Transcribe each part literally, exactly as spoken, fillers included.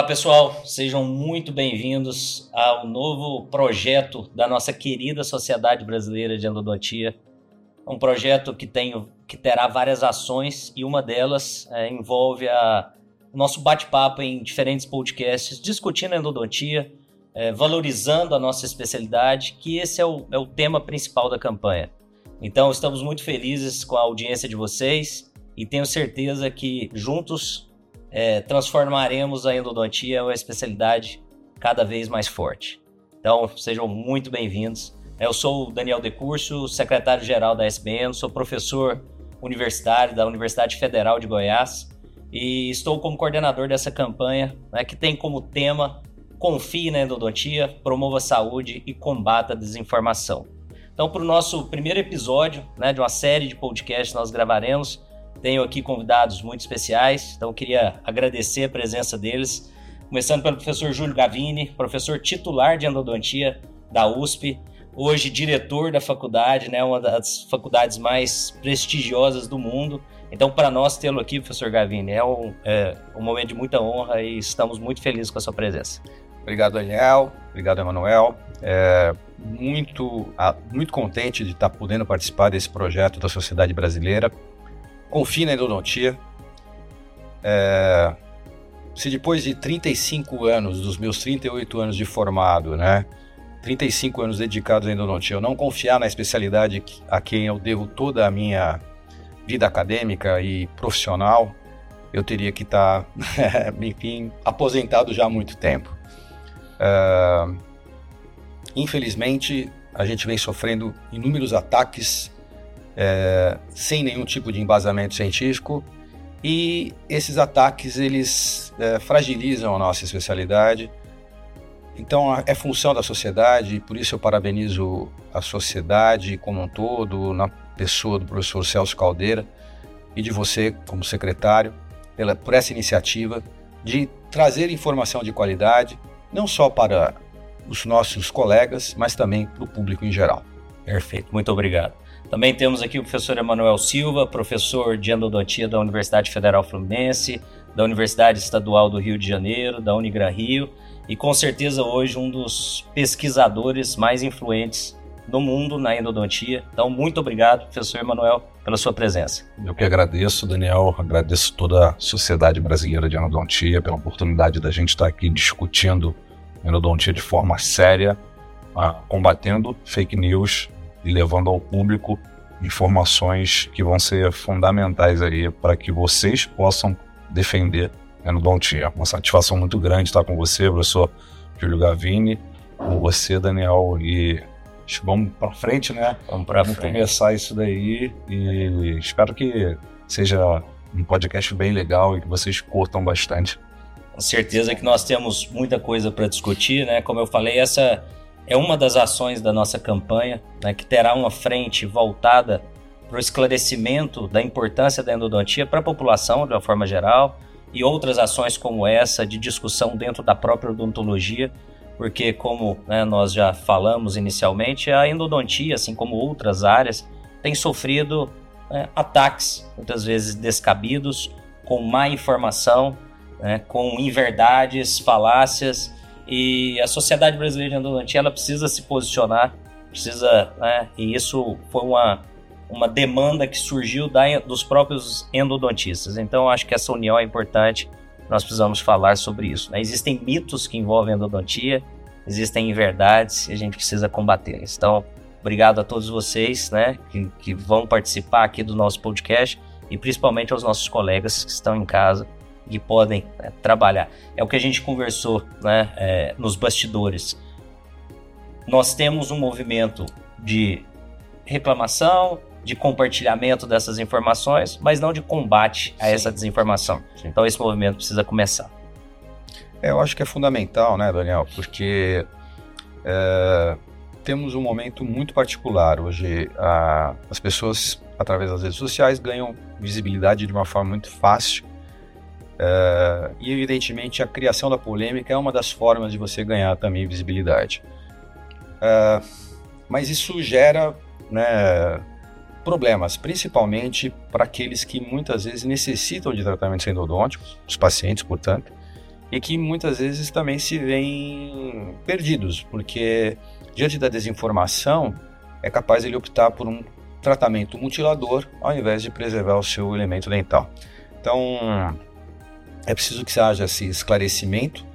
Olá pessoal, sejam muito bem-vindos ao novo projeto da nossa querida Sociedade Brasileira de Endodontia. Um projeto que, tem, que terá várias ações e uma delas é, envolve a, o nosso bate-papo em diferentes podcasts discutindo a endodontia, é, valorizando a nossa especialidade, que esse é o, é o tema principal da campanha. Então estamos muito felizes com a audiência de vocês e tenho certeza que juntos É, transformaremos a endodontia em uma especialidade cada vez mais forte. Então, sejam muito bem-vindos. Eu sou o Daniel Decurso, secretário-geral da S B N, sou professor universitário da Universidade Federal de Goiás e estou como coordenador dessa campanha, né, que tem como tema Confie na Endodontia, promova a saúde e combata a desinformação. Então, para o nosso primeiro episódio, né, de uma série de podcasts que nós gravaremos, tenho aqui convidados muito especiais, então eu queria agradecer a presença deles, começando pelo professor Júlio Gavini, professor titular de endodontia da U S P, hoje diretor da faculdade, né, uma das faculdades mais prestigiosas do mundo. Então, para nós tê-lo aqui, professor Gavini, é um, é um momento de muita honra e estamos muito felizes com a sua presença. Obrigado, Daniel. Obrigado, Emanuel. É muito, muito contente de estar podendo participar desse projeto da Sociedade Brasileira. Confie na endodontia. É, se depois de trinta e cinco anos, dos meus trinta e oito anos de formado, né, trinta e cinco anos dedicados à endodontia, eu não confiar na especialidade a quem eu devo toda a minha vida acadêmica e profissional, eu teria que estar, enfim, aposentado já há muito tempo. É, infelizmente, a gente vem sofrendo inúmeros ataques É, sem nenhum tipo de embasamento científico, e esses ataques eles é, fragilizam a nossa especialidade. Então é função da sociedade, e por isso eu parabenizo a sociedade como um todo, na pessoa do professor Celso Caldeira e de você como secretário, pela, por essa iniciativa de trazer informação de qualidade, não só para os nossos colegas, mas também para o público em geral. Perfeito, muito obrigado. Também temos aqui o professor Emanuel Silva, professor de endodontia da Universidade Federal Fluminense, da Universidade Estadual do Rio de Janeiro, da Unigran Rio, e com certeza hoje um dos pesquisadores mais influentes do mundo na endodontia. Então, muito obrigado, professor Emanuel, pela sua presença. Eu que agradeço, Daniel, agradeço toda a Sociedade Brasileira de Endodontia pela oportunidade da gente estar aqui discutindo endodontia de forma séria, combatendo fake news e levando ao público informações que vão ser fundamentais aí para que vocês possam defender a endodontia. Uma satisfação muito grande estar com você, professor Júlio Gavini, com você, Daniel, e vamos para frente, né? Vamos para frente. Vamos começar isso daí e espero que seja um podcast bem legal e que vocês curtam bastante. Com certeza que nós temos muita coisa para discutir, né? Como eu falei, essa é uma das ações da nossa campanha, né, que terá uma frente voltada para o esclarecimento da importância da endodontia para a população de uma forma geral, e outras ações como essa de discussão dentro da própria odontologia, porque como, né, nós já falamos inicialmente, a endodontia, assim como outras áreas, tem sofrido, né, ataques, muitas vezes descabidos, com má informação, né, com inverdades, falácias. E a Sociedade Brasileira de Endodontia ela precisa se posicionar, precisa, né, e isso foi uma, uma demanda que surgiu da, dos próprios endodontistas. Então, acho que essa união é importante, nós precisamos falar sobre isso, né? Existem mitos que envolvem a endodontia, existem inverdades e a gente precisa combatê-las. Então, obrigado a todos vocês, né, que, que vão participar aqui do nosso podcast e principalmente aos nossos colegas que estão em casa, que podem, né, trabalhar. É o que a gente conversou, né, é, nos bastidores. Nós temos um movimento de reclamação, de compartilhamento dessas informações, mas não de combate a Sim. essa desinformação. Sim. Então esse movimento precisa começar. É, eu acho que é fundamental, né, Daniel? Porque é, temos um momento muito particular. Hoje a, as pessoas, através das redes sociais, ganham visibilidade de uma forma muito fácil. Uh, e evidentemente a criação da polêmica é uma das formas de você ganhar também visibilidade, uh, mas isso gera, né, problemas, principalmente para aqueles que muitas vezes necessitam de tratamentos endodônticos, os pacientes, portanto, e que muitas vezes também se veem perdidos, porque diante da desinformação é capaz ele optar por um tratamento mutilador ao invés de preservar o seu elemento dental. Então é preciso que haja esse esclarecimento,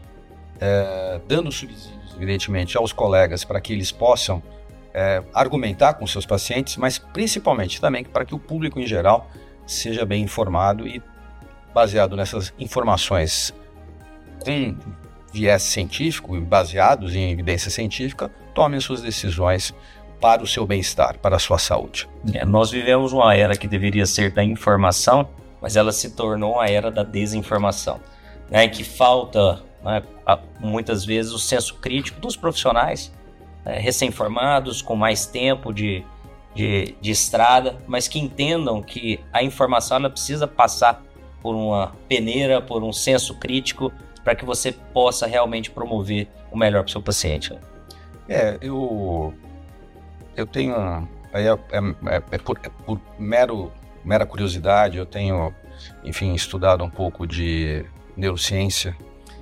é, dando subsídios, evidentemente, aos colegas para que eles possam é, argumentar com seus pacientes, mas principalmente também para que o público em geral seja bem informado e, baseado nessas informações com viés científico e baseados em evidência científica, tome as suas decisões para o seu bem-estar, para a sua saúde. É, nós vivemos uma era que deveria ser da informação, mas ela se tornou uma era da desinformação, né, que falta, né, muitas vezes o senso crítico dos profissionais, né, recém-formados, com mais tempo de, de, de estrada, mas que entendam que a informação ela precisa passar por uma peneira, por um senso crítico, para que você possa realmente promover o melhor para o seu paciente. É, eu, eu tenho, aí é, é, é, por, é por mero, mera curiosidade, eu tenho, enfim, estudado um pouco de neurociência,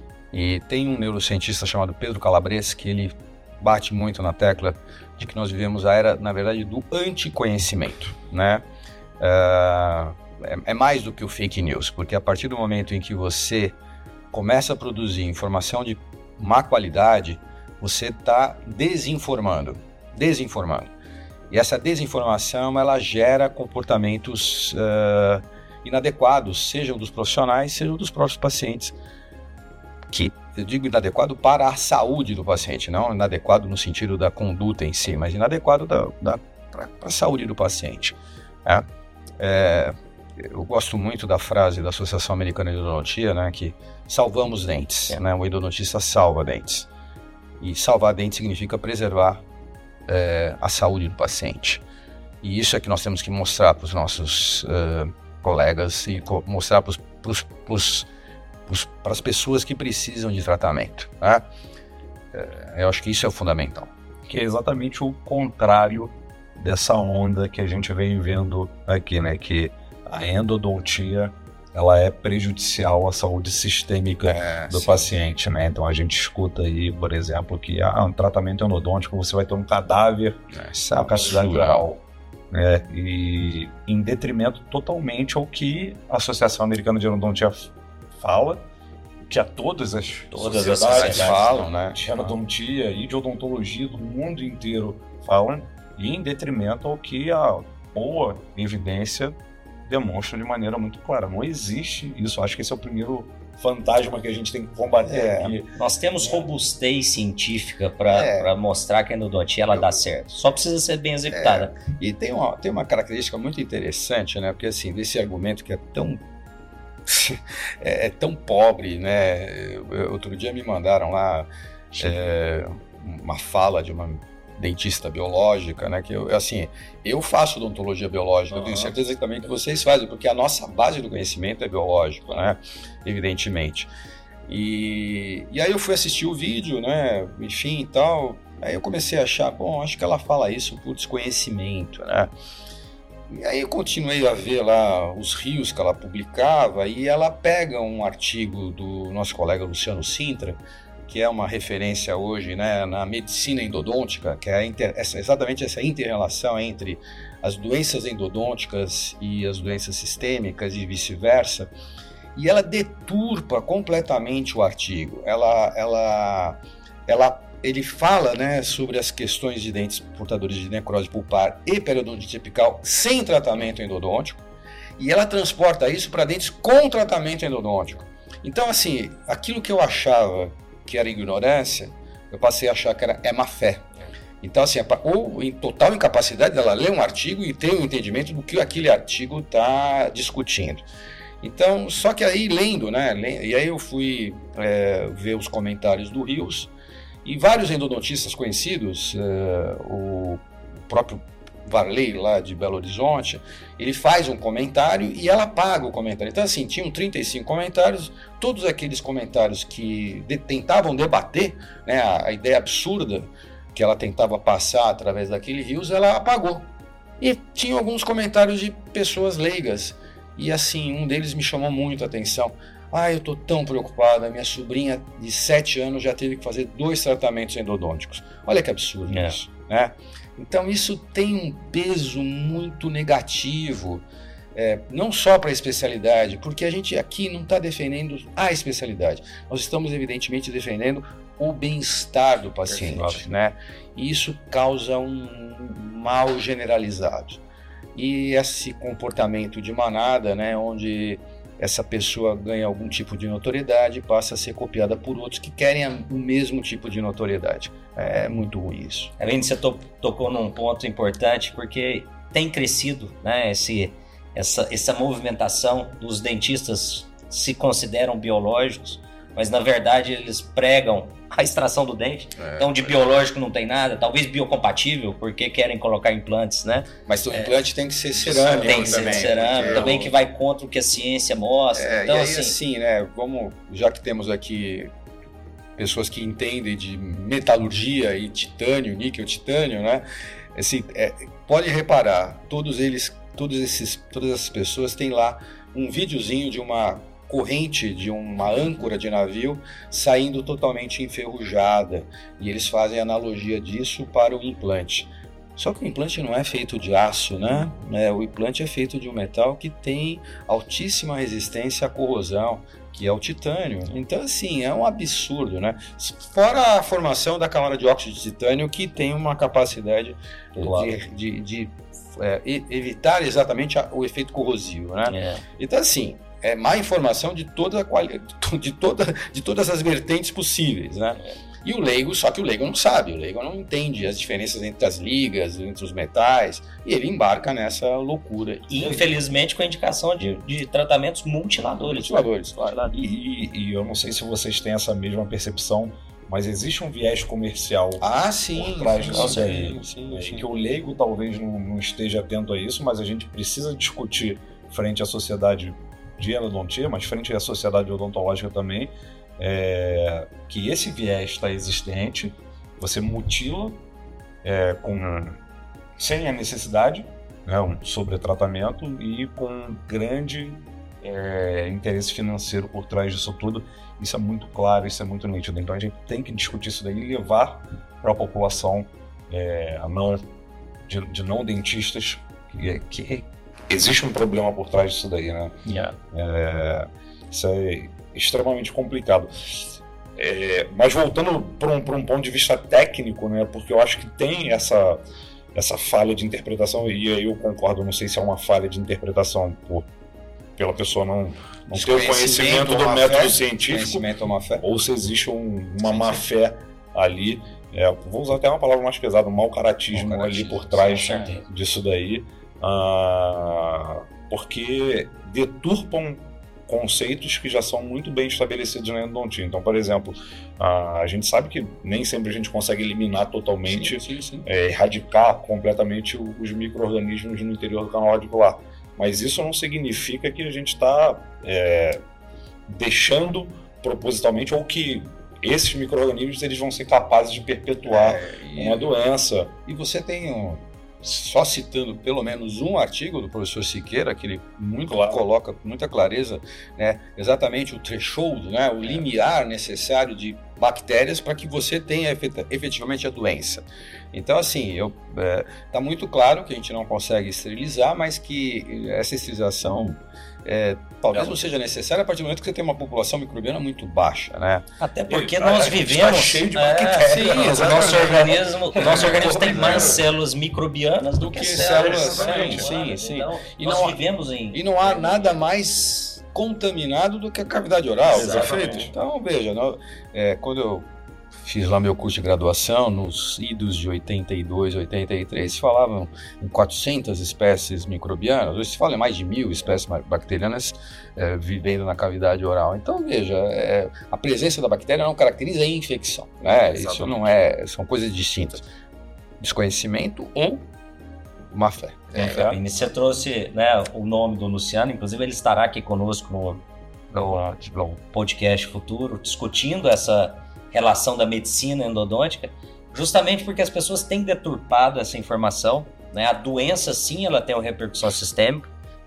e tem um neurocientista chamado Pedro Calabres, que ele bate muito na tecla de que nós vivemos a era, na verdade, do anticonhecimento, né? Uh, é, é mais do que o fake news, porque a partir do momento em que você começa a produzir informação de má qualidade, você está desinformando, desinformando. E essa desinformação, ela gera comportamentos uh, inadequados, sejam dos profissionais, sejam dos próprios pacientes, que eu digo inadequado para a saúde do paciente, não inadequado no sentido da conduta em si, mas inadequado da, da, para a saúde do paciente. É, é, eu gosto muito da frase da Associação Americana de Endodontia, né, que salvamos dentes, né, o endodontista salva dentes. E salvar dentes significa preservar é, a saúde do paciente. E isso é que nós temos que mostrar para os nossos uh, colegas e co- mostrar para as pessoas que precisam de tratamento. Né? É, eu acho que isso é o fundamental. Que é exatamente o contrário dessa onda que a gente vem vendo aqui, né? Que a endodontia, ela é prejudicial à saúde sistêmica é, do sim. paciente, né? Então a gente escuta aí, por exemplo, que ah, um tratamento endodôntico você vai ter um cadáver é, na cavidade oral, né? E em detrimento totalmente ao que a Associação Americana de Endodontia fala, que a todas as todas sociedades as falam, né? De endodontia e de odontologia do mundo inteiro falam, e em detrimento ao que a boa evidência demonstra de maneira muito clara. Não existe isso. Acho que esse é o primeiro fantasma que a gente tem que combater é, aqui. Nós temos robustez científica para é. mostrar que a endodontia ela dá certo. Só precisa ser bem executada. É. E tem uma, tem uma característica muito interessante, né? Porque assim, desse argumento que é tão é, é tão pobre, né? Eu, outro dia me mandaram lá é, uma fala de uma dentista biológica, né, que eu, assim, eu faço odontologia biológica, uhum. eu tenho certeza que também que vocês fazem, porque a nossa base do conhecimento é biológico, né, evidentemente. E, e aí eu fui assistir o vídeo, né, enfim e tal, aí eu comecei a achar, bom, acho que ela fala isso por desconhecimento, né. E aí eu continuei a ver lá os rios que ela publicava, e ela pega um artigo do nosso colega Luciano Sintra, que é uma referência hoje, né, na medicina endodôntica, que é a inter, essa, exatamente essa inter-relação entre as doenças endodônticas e as doenças sistêmicas e vice-versa, e ela deturpa completamente o artigo. Ela, ela, ela, ele fala, né, sobre as questões de dentes portadores de necrose pulpar e periodontite apical sem tratamento endodôntico, e ela transporta isso para dentes com tratamento endodôntico. Então, assim, aquilo que eu achava que era ignorância, eu passei a achar que era é má fé. Então, assim, ou em total incapacidade dela ler um artigo e ter um entendimento do que aquele artigo está discutindo. Então, só que aí lendo, né, e aí eu fui é, ver os comentários do Rios, e vários endodontistas conhecidos, é, o próprio Varley lá de Belo Horizonte, ele faz um comentário e ela apaga o comentário. Então, assim, tinham trinta e cinco comentários, todos aqueles comentários que de, tentavam debater, né, a, a ideia absurda que ela tentava passar através daquele Rios, ela apagou. E tinha alguns comentários de pessoas leigas, e assim, um deles me chamou muito a atenção. Ah, eu estou tão preocupada, minha sobrinha de sete anos já teve que fazer dois tratamentos endodônticos. Olha que absurdo é. isso, né? Então isso tem um peso muito negativo, é, não só para a especialidade, porque a gente aqui não está defendendo a especialidade, nós estamos evidentemente defendendo o bem-estar do paciente, né? E isso causa um mal generalizado. E esse comportamento de manada, né, onde essa pessoa ganha algum tipo de notoriedade, passa a ser copiada por outros que querem o mesmo tipo de notoriedade. É muito ruim isso. Além de você to- tocou num ponto importante, porque tem crescido, né, esse, essa, essa movimentação dos dentistas se consideram biológicos, mas na verdade eles pregam a extração do dente. É, então de biológico não tem nada, talvez biocompatível, porque querem colocar implantes, né? Mas o é, implante tem que ser cerâmico. Tem que ser também, cerâmico, também eu... que vai contra o que a ciência mostra. É, então, e aí, assim, assim, né, vamos, já que temos aqui pessoas que entendem de metalurgia e titânio, níquel, titânio, né? Assim, é, pode reparar, todos eles, todos esses, todas essas pessoas têm lá um videozinho de uma corrente de uma âncora de navio saindo totalmente enferrujada, e eles fazem analogia disso para o implante. Só que o implante não é feito de aço, né? É, o implante é feito de um metal que tem altíssima resistência à corrosão, que é o titânio. Então, assim, é um absurdo, né? Fora a formação da camada de óxido de titânio, que tem uma capacidade claro. de, de, de é, evitar exatamente a, o efeito corrosivo, né? É. Então, assim, é má informação de, toda a quali... de, toda, de todas as vertentes possíveis, né? E o leigo, só que o leigo não sabe, o leigo não entende as diferenças entre as ligas, entre os metais, e ele embarca nessa loucura. E infelizmente com a indicação de, de tratamentos multiladores. Multiladores, claro. E, e eu não sei se vocês têm essa mesma percepção, mas existe um viés comercial ah, sim, por trás sim, disso sim, aí, sim, é, sim. que o leigo talvez não, não esteja atento a isso, mas a gente precisa discutir frente à sociedade de endodontia, mas frente à sociedade odontológica também, é, que esse viés está existente, você mutila é, com, sem a necessidade, né, um sobretratamento e com grande é, interesse financeiro por trás disso tudo. Isso é muito claro, isso é muito nítido. Então a gente tem que discutir isso daí e levar para a população é, a não, de, de não dentistas que, que existe um problema por trás disso daí, né? Yeah. É, isso é extremamente complicado. É, mas voltando para um, um ponto de vista técnico, né? Porque eu acho que tem essa, essa falha de interpretação, e aí eu concordo, não sei se é uma falha de interpretação por, pela pessoa não, não ter o conhecimento do método fé, científico, ou, fé. ou se existe um, uma má fé ali. É, vou usar até uma palavra mais pesada, um mau caratismo, mau caratismo ali por trás sim, disso daí. Ah, porque deturpam conceitos que já são muito bem estabelecidos na endodontia. Então, por exemplo, a gente sabe que nem sempre a gente consegue eliminar totalmente, sim, sim, sim. É, erradicar completamente os micro-organismos no interior do canal radicular. Mas isso não significa que a gente está é, deixando propositalmente, ou que esses micro-organismos eles vão ser capazes de perpetuar é, e, uma doença. E você tem um... só citando pelo menos um artigo do professor Siqueira, que ele muito claro. coloca com muita clareza, né, exatamente o threshold, né, o limiar necessário de bactérias para que você tenha efetivamente a doença. Então, assim, eu, é, tá muito claro que a gente não consegue esterilizar, mas que essa esterilização é, talvez é. não seja necessária a partir do momento que você tem uma população microbiana muito baixa, né? Até porque e, nós vivemos... Tá cheio de bactérias. É, sim, o nosso organismo, o nosso organismo tem mais células microbianas do, do que, que células... Sim, sim, sim. Então, e nós não, vivemos em... E não há nada mais contaminado do que a cavidade oral. Perfeito. Então, veja, é, quando eu fiz lá meu curso de graduação, nos idos de oitenta e dois, oitenta e três, se falavam em quatrocentas espécies microbianas, hoje se fala em mais de mil espécies bacterianas é, vivendo na cavidade oral. Então, veja, é, a presença da bactéria não caracteriza a infecção, né? Isso não é, são coisas distintas. Desconhecimento ou má fé. É, é. E você trouxe, né, o nome do Luciano, inclusive ele estará aqui conosco no, no, no podcast futuro, discutindo essa relação da medicina endodôntica, justamente porque as pessoas têm deturpado essa informação, né? A doença, sim, ela tem uma repercussão sistêmica,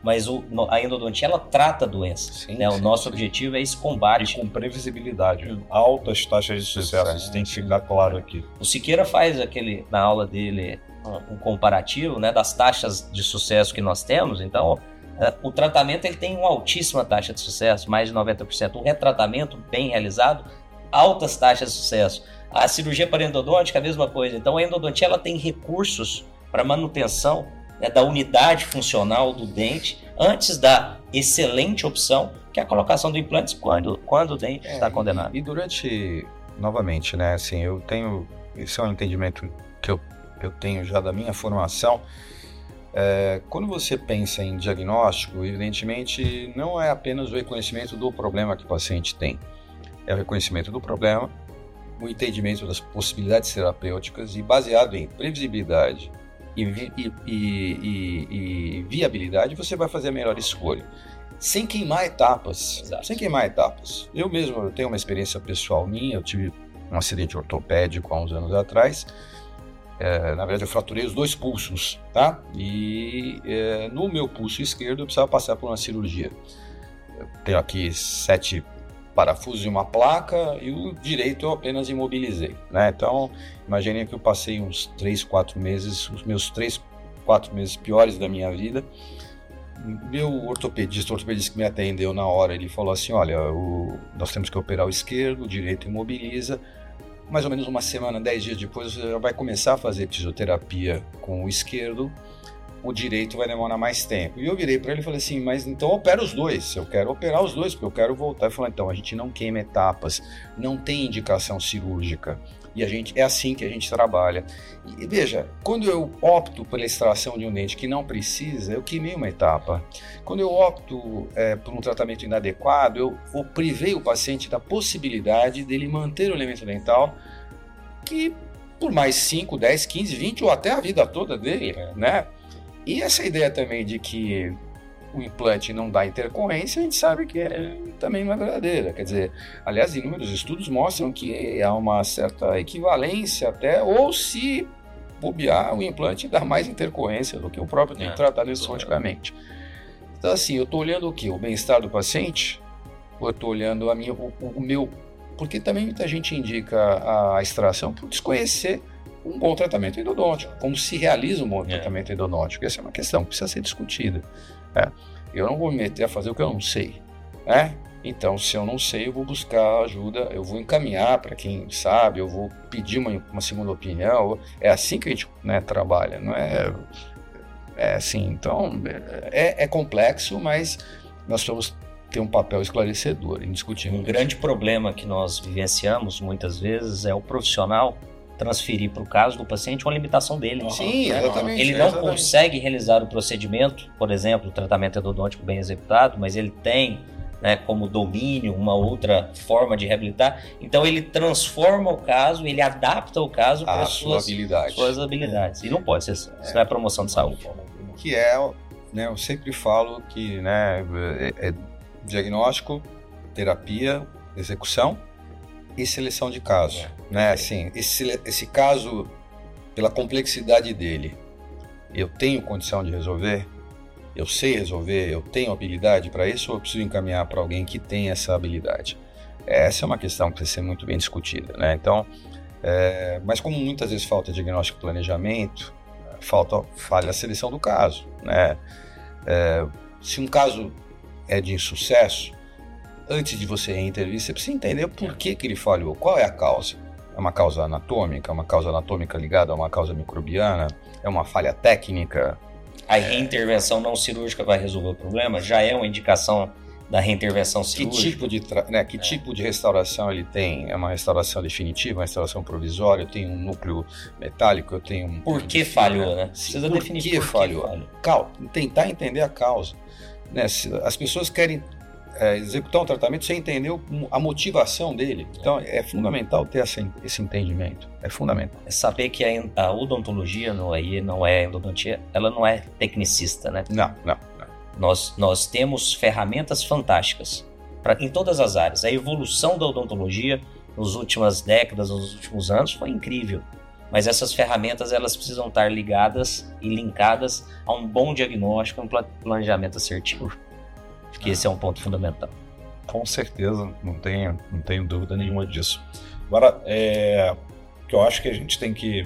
mas o, a endodontia ela trata a doença. Sim, né? sim, o nosso sim. objetivo é esse combate. E com previsibilidade, altas taxas de sucesso, isso tem que ficar claro aqui. O Siqueira faz aquele, na aula dele, um comparativo, né, das taxas de sucesso que nós temos. Então, o tratamento ele tem uma altíssima taxa de sucesso, mais de noventa por cento. O retratamento bem realizado, altas taxas de sucesso. A cirurgia parodontológica é a mesma coisa. Então, a endodontia ela tem recursos para manutenção, né, da unidade funcional do dente antes da excelente opção, que é a colocação do implante quando, quando o dente é, está condenado. E, e durante, novamente, né, assim, eu tenho, esse é um entendimento que eu, eu tenho já da minha formação. É, quando você pensa em diagnóstico, evidentemente não é apenas o reconhecimento do problema que o paciente tem, é o reconhecimento do problema, o entendimento das possibilidades terapêuticas e baseado em previsibilidade e, vi, e, e, e, e viabilidade, você vai fazer a melhor escolha, sem queimar etapas. Exato. Sem queimar etapas. Eu mesmo eu tenho uma experiência pessoal minha, eu tive um acidente ortopédico há uns anos atrás. É, na verdade, eu fraturei os dois pulsos, tá? E é, no meu pulso esquerdo eu precisava passar por uma cirurgia. Eu tenho aqui sete parafusos e uma placa, e o direito eu apenas imobilizei, né? Então, imaginem que eu passei uns três, quatro meses, os meus três, quatro meses piores da minha vida. Meu ortopedista, o ortopedista que me atendeu na hora, ele falou assim, olha, o, nós temos que operar o esquerdo, o direito imobiliza. Mais ou menos uma semana, dez dias depois, você já vai começar a fazer fisioterapia com o esquerdo, o direito vai demorar mais tempo. E eu virei para ele e falei assim, mas então opera os dois, eu quero operar os dois, porque eu quero voltar. Ele falou, então, a gente não queima etapas, não tem indicação cirúrgica, e a gente, é assim que a gente trabalha. E veja, quando eu opto pela extração de um dente que não precisa, eu queimei uma etapa. Quando eu opto é, por um tratamento inadequado, eu, eu privei o paciente da possibilidade dele manter o elemento dental que por mais cinco, dez, quinze, vinte ou até a vida toda dele, né? E essa ideia também de que o implante não dá intercorrência, a gente sabe que é, também não é verdadeira. Quer dizer, aliás, inúmeros estudos mostram que há uma certa equivalência até, ou se bobear, o implante dá mais intercorrência do que o próprio tem é, tratado essoticamente. Então, assim, eu estou olhando o quê? O bem-estar do paciente? Ou eu estou olhando a minha, o, o meu... Porque também muita gente indica a extração por desconhecer um bom tratamento endodôntico, como se realiza um bom é. tratamento endodôntico. Essa é uma questão que precisa ser discutida. É. Eu não vou me meter a fazer o que eu não sei. Né? Então, se eu não sei, eu vou buscar ajuda, eu vou encaminhar para quem sabe, eu vou pedir uma, uma segunda opinião. É assim que a gente, né, trabalha, não é, é assim. Então, é, é complexo, mas nós vamos ter um papel esclarecedor, indiscutível. Um grande problema que nós vivenciamos muitas vezes é o profissional transferir para o caso do paciente uma limitação dele. Sim, exatamente. Ele não exatamente. consegue realizar o procedimento, por exemplo, o tratamento endodôntico bem executado, mas ele tem, né, como domínio uma outra forma de reabilitar. Então ele transforma o caso, ele adapta o caso para as suas habilidades. Suas habilidades. É. E não pode ser isso. Isso não é promoção de saúde. Que é, né, eu sempre falo que, né, é, é diagnóstico, terapia, execução e seleção de caso, é, né? Assim, esse, esse caso, pela complexidade dele, eu tenho condição de resolver, eu sei resolver, eu tenho habilidade para isso, ou eu preciso encaminhar para alguém que tem essa habilidade? Essa é uma questão que precisa ser muito bem discutida, né? Então, é, mas como muitas vezes falta diagnóstico e planejamento, falta, falha a seleção do caso, né? É, se um caso é de insucesso, antes de você intervir, você precisa entender por que, que ele falhou, qual é a causa. É uma causa anatômica, é uma causa anatômica ligada a uma causa microbiana, é uma falha técnica. A reintervenção não cirúrgica vai resolver o problema? Já é uma indicação da reintervenção cirúrgica? Que tipo de, tra... né, que é. tipo de restauração ele tem? É uma restauração definitiva, uma restauração provisória? Eu tenho um núcleo metálico, eu tenho um... Por que falhou, né? Precisa por definir que por falhou. que falhou. Cal... Tentar entender a causa. Né? As pessoas querem É, executar um tratamento sem entender a motivação dele. Então, é fundamental ter essa, esse entendimento. É fundamental. É saber que a, a odontologia não, aí não é endodontia, ela não é tecnicista, né? Não, não. não. Nós, nós temos ferramentas fantásticas pra, em todas as áreas. A evolução da odontologia nas últimas décadas, nos últimos anos, foi incrível. mas essas ferramentas elas precisam estar ligadas e linkadas a um bom diagnóstico e um planejamento assertivo. Acho que ah. esse é um ponto fundamental. Com certeza, não tenho, não tenho dúvida nenhuma disso. Agora, é, o que eu acho que a gente tem que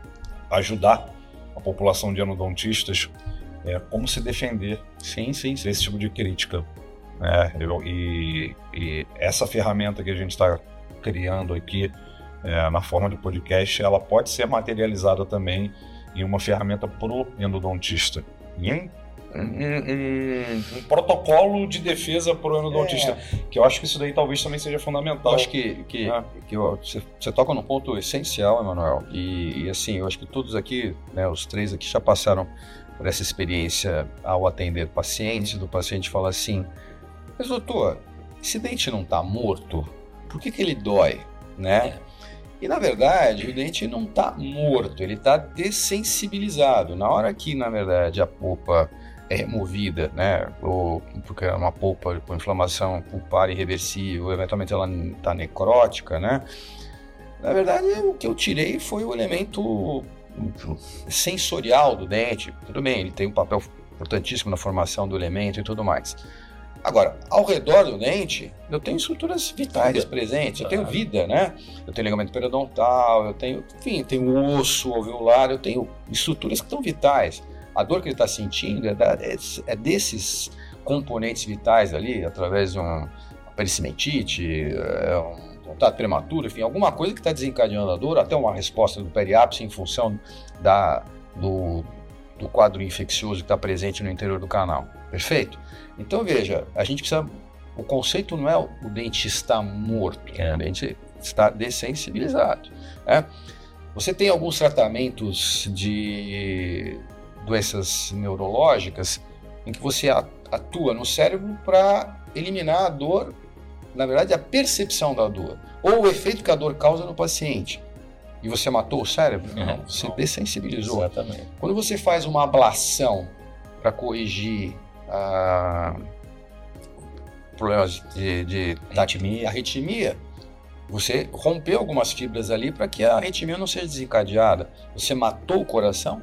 ajudar a população de endodontistas é como se defender sim, sim, sim. desse tipo de crítica. É, eu, e, e essa ferramenta que a gente está criando aqui é, na forma de podcast, ela pode ser materializada também em uma ferramenta para o endodontista. E em um, um, um protocolo de defesa para o endodontista, é. que eu acho que isso daí talvez também seja fundamental. Eu acho que, que, é. que eu, você, você toca num ponto essencial, Emanuel, e, e assim, eu acho que todos aqui, né, os três aqui já passaram por essa experiência ao atender pacientes, do paciente falar assim, mas doutor, esse dente não está morto? Por que que ele dói, né? E na verdade o dente não está morto, ele está dessensibilizado. Na hora que na verdade a polpa é removida, né, ou porque é uma polpa com inflamação pulpar irreversível, eventualmente ela está necrótica, né? Na verdade o que eu tirei foi o elemento sensorial do dente. Tudo bem, ele tem um papel importantíssimo na formação do elemento e tudo mais. Agora, ao redor do dente, eu tenho estruturas vitais presentes, eu tenho vida, né? Eu tenho ligamento periodontal, eu tenho, enfim, tenho osso alveolar, eu tenho estruturas que estão vitais. A dor que ele está sentindo é, da, é, é desses componentes vitais ali, através de uma pericimentite, é um contato prematuro, enfim, alguma coisa que está desencadeando a dor, até uma resposta do periápice em função da, do, do quadro infeccioso que está presente no interior do canal. Perfeito? Então, veja, a gente precisa... O conceito não é o dente está morto, é. O dente está dessensibilizado. Né? Você tem alguns tratamentos de doenças neurológicas em que você atua no cérebro para eliminar a dor, na verdade, a percepção da dor, ou o efeito que a dor causa no paciente. E você matou o cérebro? Não, não você não. Dessensibilizou. Exatamente. Quando você faz uma ablação para corrigir a problemas de, de arritmia. arritmia, você rompeu algumas fibras ali para que a arritmia não seja desencadeada. Você matou o coração?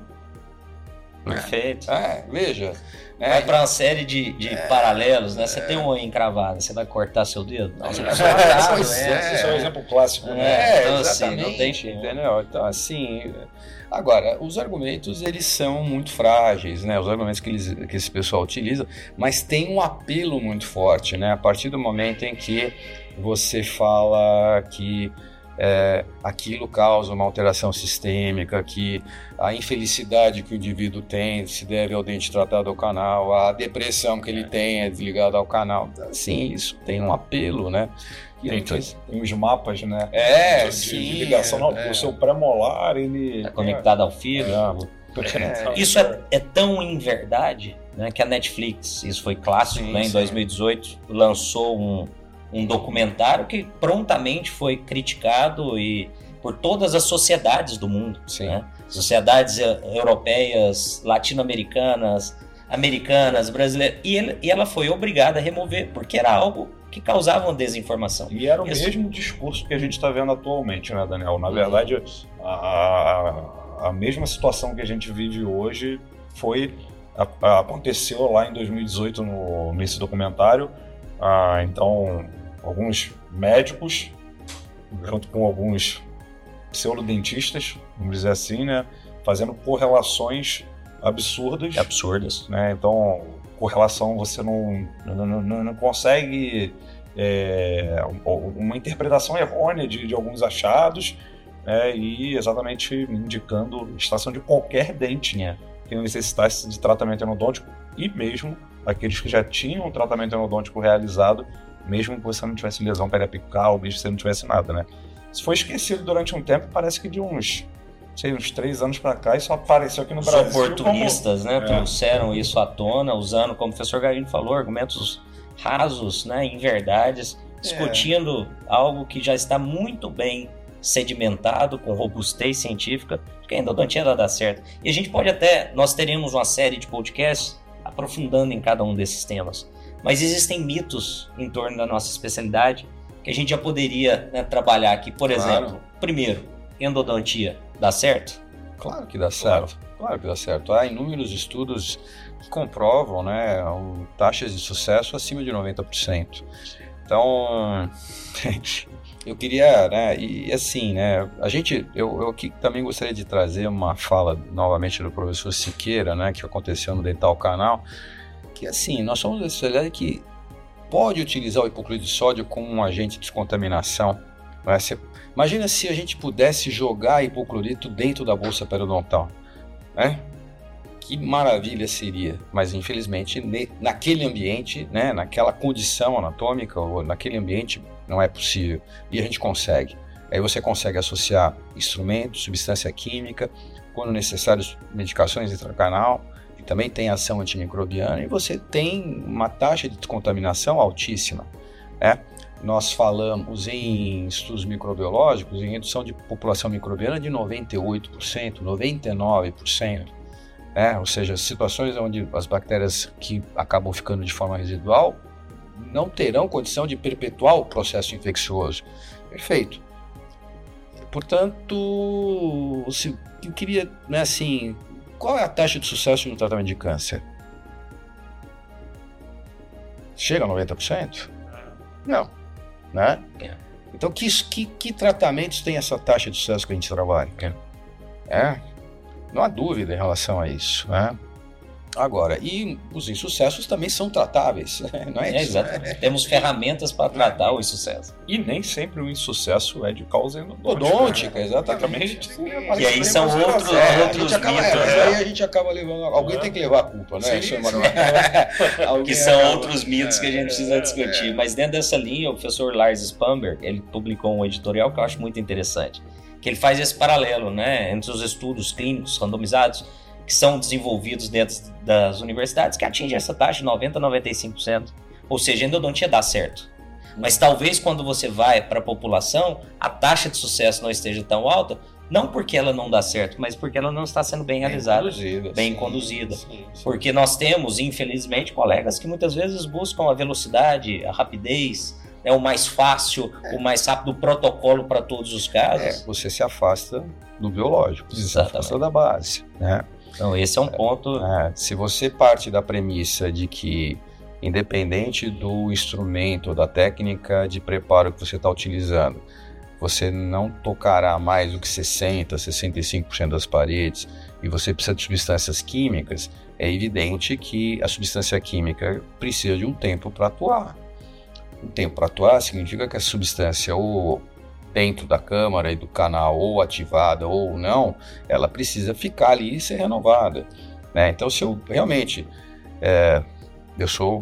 Perfeito. É, veja. Vai é, para uma série de, de é, paralelos, né? Você é, tem uma unha encravada, você vai cortar seu dedo? Não, você vai cortar seu dedo. Esse é um exemplo clássico, né? É, então, exatamente. Assim, não tem, entendeu? Então, assim... Agora, os argumentos, eles são muito frágeis, né? Os argumentos que, eles, que esse pessoal utiliza, mas tem um apelo muito forte, né? A partir do momento em que você fala que é, aquilo causa uma alteração sistêmica, que a infelicidade que o indivíduo tem se deve ao dente tratado ao canal, a depressão que ele tem é desligada ao canal. Sim, isso tem um apelo, né? E tem, tem, tem os mapas, né? É, de, sim. De ligação, não, é. O seu pré-molar, ele... É conectado é, ao fígado. É, é. Isso é, é tão em verdade, né, que a Netflix, isso foi clássico, sim, né, em sim. dois mil e dezoito, lançou um, um documentário que prontamente foi criticado e por todas as sociedades do mundo. Sim. Né? Sociedades europeias, latino-americanas, americanas, brasileiras. E, ele, e ela foi obrigada a remover, porque era algo que causava uma desinformação. E era o Isso. mesmo discurso que a gente está vendo atualmente, né, Daniel? Na verdade, a, a, a mesma situação que a gente vive hoje foi, a, a, aconteceu lá em dois mil e dezoito no, nesse documentário. Ah, então, alguns médicos, junto com alguns pseudodentistas, vamos dizer assim, né, fazendo correlações absurdas. Absurdas. Né? Então, correlação você não, não, não, não consegue é, uma interpretação errônea de, de alguns achados, é, e exatamente indicando extração de qualquer dente, né, que necessitasse de tratamento endodôntico, e mesmo aqueles que já tinham um tratamento endodôntico realizado, mesmo que você não tivesse lesão periapical, mesmo que você não tivesse nada, né? Isso foi esquecido durante um tempo, parece que de uns sei, uns três anos para cá, isso apareceu aqui no Os Brasil. Os oportunistas, como... né, é. trouxeram isso à tona, usando, como o professor Garino falou, argumentos rasos, né, inverdades, discutindo é. algo que já está muito bem sedimentado, com robustez científica, que a endodontia vai dar certo. E a gente pode até, nós teremos uma série de podcasts aprofundando em cada um desses temas. Mas existem mitos em torno da nossa especialidade que a gente já poderia, né, trabalhar aqui. Por exemplo, claro. primeiro, endodontia Dá certo? Claro que dá certo. Claro, claro que dá certo. Há inúmeros estudos que comprovam, né, taxas de sucesso acima de noventa por cento. Então, eu queria, né, e assim, né, a gente, eu, eu aqui também gostaria de trazer uma fala novamente do professor Siqueira, né, que aconteceu no Dental Canal, que assim, nós somos uma sociedade que pode utilizar o hipoclorito de sódio como um agente de descontaminação. Né? Você, imagina se a gente pudesse jogar hipoclorito dentro da bolsa periodontal, né? Que maravilha seria, mas infelizmente naquele ambiente, né, naquela condição anatômica ou naquele ambiente não é possível, e a gente consegue. Aí você consegue associar instrumentos, substância química, quando necessário medicações intracanal, que também tem ação antimicrobiana, e você tem uma taxa de descontaminação altíssima, né? Nós falamos em estudos microbiológicos em redução de população microbiana de noventa e oito por cento, noventa e nove por cento. É, ou seja, situações onde as bactérias que acabam ficando de forma residual não terão condição de perpetuar o processo infeccioso. Perfeito. Portanto, se, eu queria, né, assim, qual é a taxa de sucesso no tratamento de câncer? Chega a noventa por cento? Não. Né? Então, que, que, que tratamentos tem essa taxa de sucesso que a gente trabalha? É. Não há dúvida em relação a isso, né? Agora, e os insucessos também são tratáveis, não é, é isso? Exatamente. Temos ferramentas para tratar o insucesso. E nem sempre o insucesso é de causa endodôntica. Odôntica, exatamente. E aí são outros, é, outros acaba, mitos. É, aí a gente acaba levando... Alguém é. tem que levar a culpa, né? Sim, que são acaba, outros mitos é, que a gente precisa discutir. É. Mas dentro dessa linha, o professor Lars Spamberg, ele publicou um editorial que eu acho muito interessante, que ele faz esse paralelo, né, entre os estudos clínicos randomizados que são desenvolvidos dentro das universidades, que atingem essa taxa de noventa a noventa e cinco por cento. Ou seja, a endodontia dá certo. Mas talvez quando você vai para a população, a taxa de sucesso não esteja tão alta, não porque ela não dá certo, mas porque ela não está sendo bem, bem realizada, conduzida, bem sim, conduzida. Sim, sim. Porque nós temos, infelizmente, colegas que muitas vezes buscam a velocidade, a rapidez, é o mais fácil, é. o mais rápido, o protocolo para todos os casos. É, você se afasta do biológico, você Exatamente. se afasta da base, né? Então esse é um ponto... É, se você parte da premissa de que, independente do instrumento, da técnica de preparo que você está utilizando, você não tocará mais do que sessenta, sessenta e cinco por cento das paredes e você precisa de substâncias químicas, é evidente que a substância química precisa de um tempo para atuar. Um tempo para atuar significa que a substância ou dentro da câmara e do canal, ou ativada ou não, ela precisa ficar ali e ser renovada, né? Então, se eu realmente, é, eu sou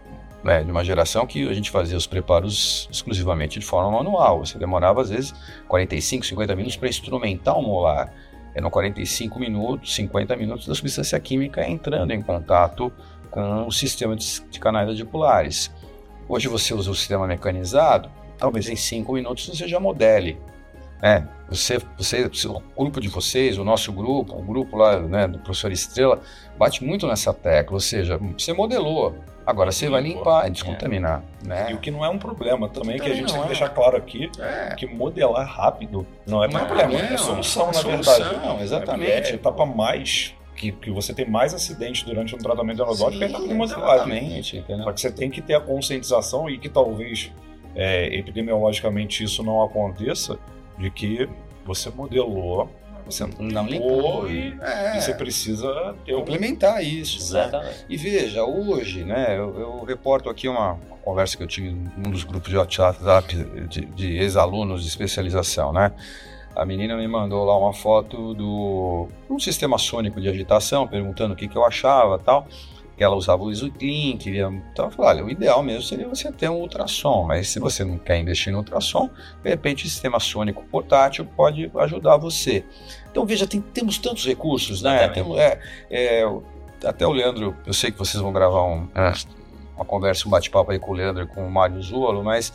né, de uma geração que a gente fazia os preparos exclusivamente de forma manual, você demorava às vezes quarenta e cinco, cinquenta minutos para instrumentar o molar, eram quarenta e cinco minutos, cinquenta minutos da substância química entrando em contato com o sistema de, de canais radiculares. Hoje você usa o sistema mecanizado, talvez em cinco minutos você já modele. É, você, você, o grupo de vocês, o nosso grupo, o grupo lá né, do professor Estrela, bate muito nessa tecla, ou seja, você modelou, agora você vai limpar e descontaminar. É. Né? E o que não é um problema também, que a gente tem que deixar claro aqui, é. que modelar rápido não é não, problema, não, é solução, na solução, verdade. Não, exatamente. É a etapa mais... Que, que você tem mais acidente durante um tratamento endodôntico, é a etapa de modelagem. Só que você tem que ter a conscientização e que talvez é, epidemiologicamente isso não aconteça, de que você modelou, você não limpou e, é, e você precisa ter complementar um... isso. Exatamente. Né? E veja, hoje, né, eu, eu reporto aqui uma conversa que eu tive num dos grupos de WhatsApp de, de ex-alunos de especialização, né? A menina me mandou lá uma foto do um sistema sônico de agitação, perguntando o que, que eu achava e tal. Que ela usava o EasyClean, queria... Então eu falei, olha, o ideal mesmo seria você ter um ultrassom, mas se você não quer investir no ultrassom, de repente o sistema sônico portátil pode ajudar você. Então veja, tem, temos tantos recursos, né? Temos, é, é, até o Leandro, eu sei que vocês vão gravar um, uma conversa, um bate-papo aí com o Leandro e com o Mário Zuolo, mas...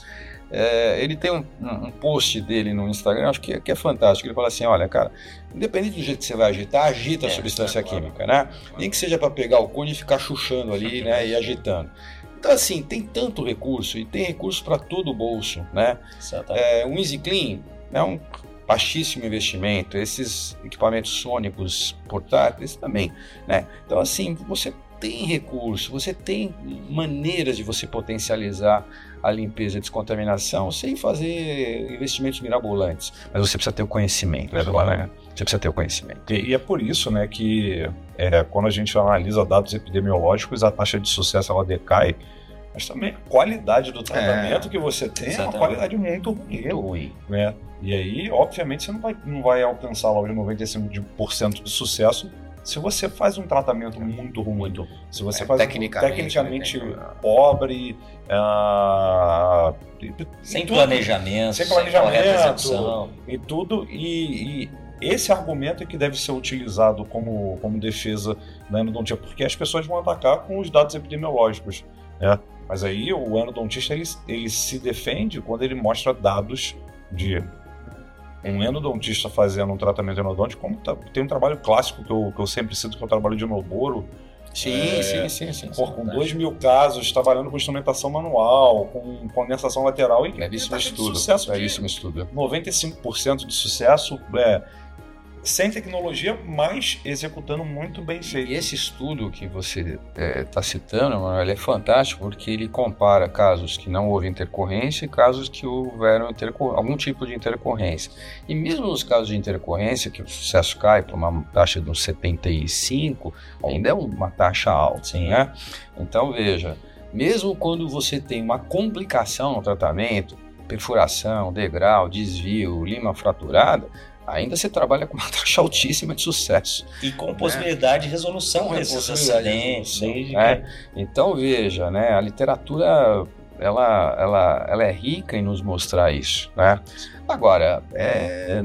É, ele tem um, um post dele no Instagram, acho que é, que é fantástico. Ele fala assim: olha, cara, independente do jeito que você vai agitar, agita é, a substância é, química, né? Nem que seja para pegar o cone e ficar chuchando ali, né? E agitando. Então, assim, tem tanto recurso e tem recurso para todo o bolso, né? É, um EasyClean é um baixíssimo investimento, esses equipamentos sônicos portáteis também, né? Então, assim, você tem recurso, você tem maneiras de você potencializar a limpeza e descontaminação sem fazer investimentos mirabolantes, mas você precisa ter o conhecimento, né? Você precisa ter o conhecimento. E, e é por isso, né, que é, quando a gente analisa dados epidemiológicos, a taxa de sucesso ela decai, mas também a qualidade do tratamento é, que você tem exatamente. É uma qualidade muito ruim, muito ruim, né? E aí, obviamente, você não vai, não vai alcançar lá os noventa e cinco por cento de sucesso se você faz um tratamento muito ruim, muito, se você é, faz tecnicamente, um, tecnicamente né, pobre, uh, sem, tudo, planejamento, sem planejamento, sem planejamento e tudo, e, e esse argumento é que deve ser utilizado como, como defesa da endodontia, porque as pessoas vão atacar com os dados epidemiológicos, né? Mas aí o endodontista ele, ele se defende quando ele mostra dados de um endodontista fazendo um tratamento endodôntico, como tá, tem um trabalho clássico que eu, que eu sempre cito, que é o trabalho de Noboro. Sim, é, sim, sim, sim. Por, com dois mil casos, trabalhando com instrumentação manual, com condensação lateral, e belíssimo estudo, sucesso belíssimo estudo. noventa e cinco por cento de sucesso, é, sem tecnologia, mas executando muito bem feito. E esse estudo que você está é, citando, Manuel, ele é fantástico porque ele compara casos que não houve intercorrência e casos que houveram algum tipo de intercorrência. E mesmo nos casos de intercorrência, que o sucesso cai para uma taxa de uns setenta e cinco, ainda é uma taxa alta. Sim. Né? Então, veja, mesmo quando você tem uma complicação no tratamento, perfuração, degrau, desvio, lima fraturada, ainda você trabalha com uma taxa altíssima de sucesso. E com possibilidade né? de resolução desses acidentes. De é. que... Então, veja, né, a literatura ela, ela, ela é rica em nos mostrar isso. Né? Agora, é,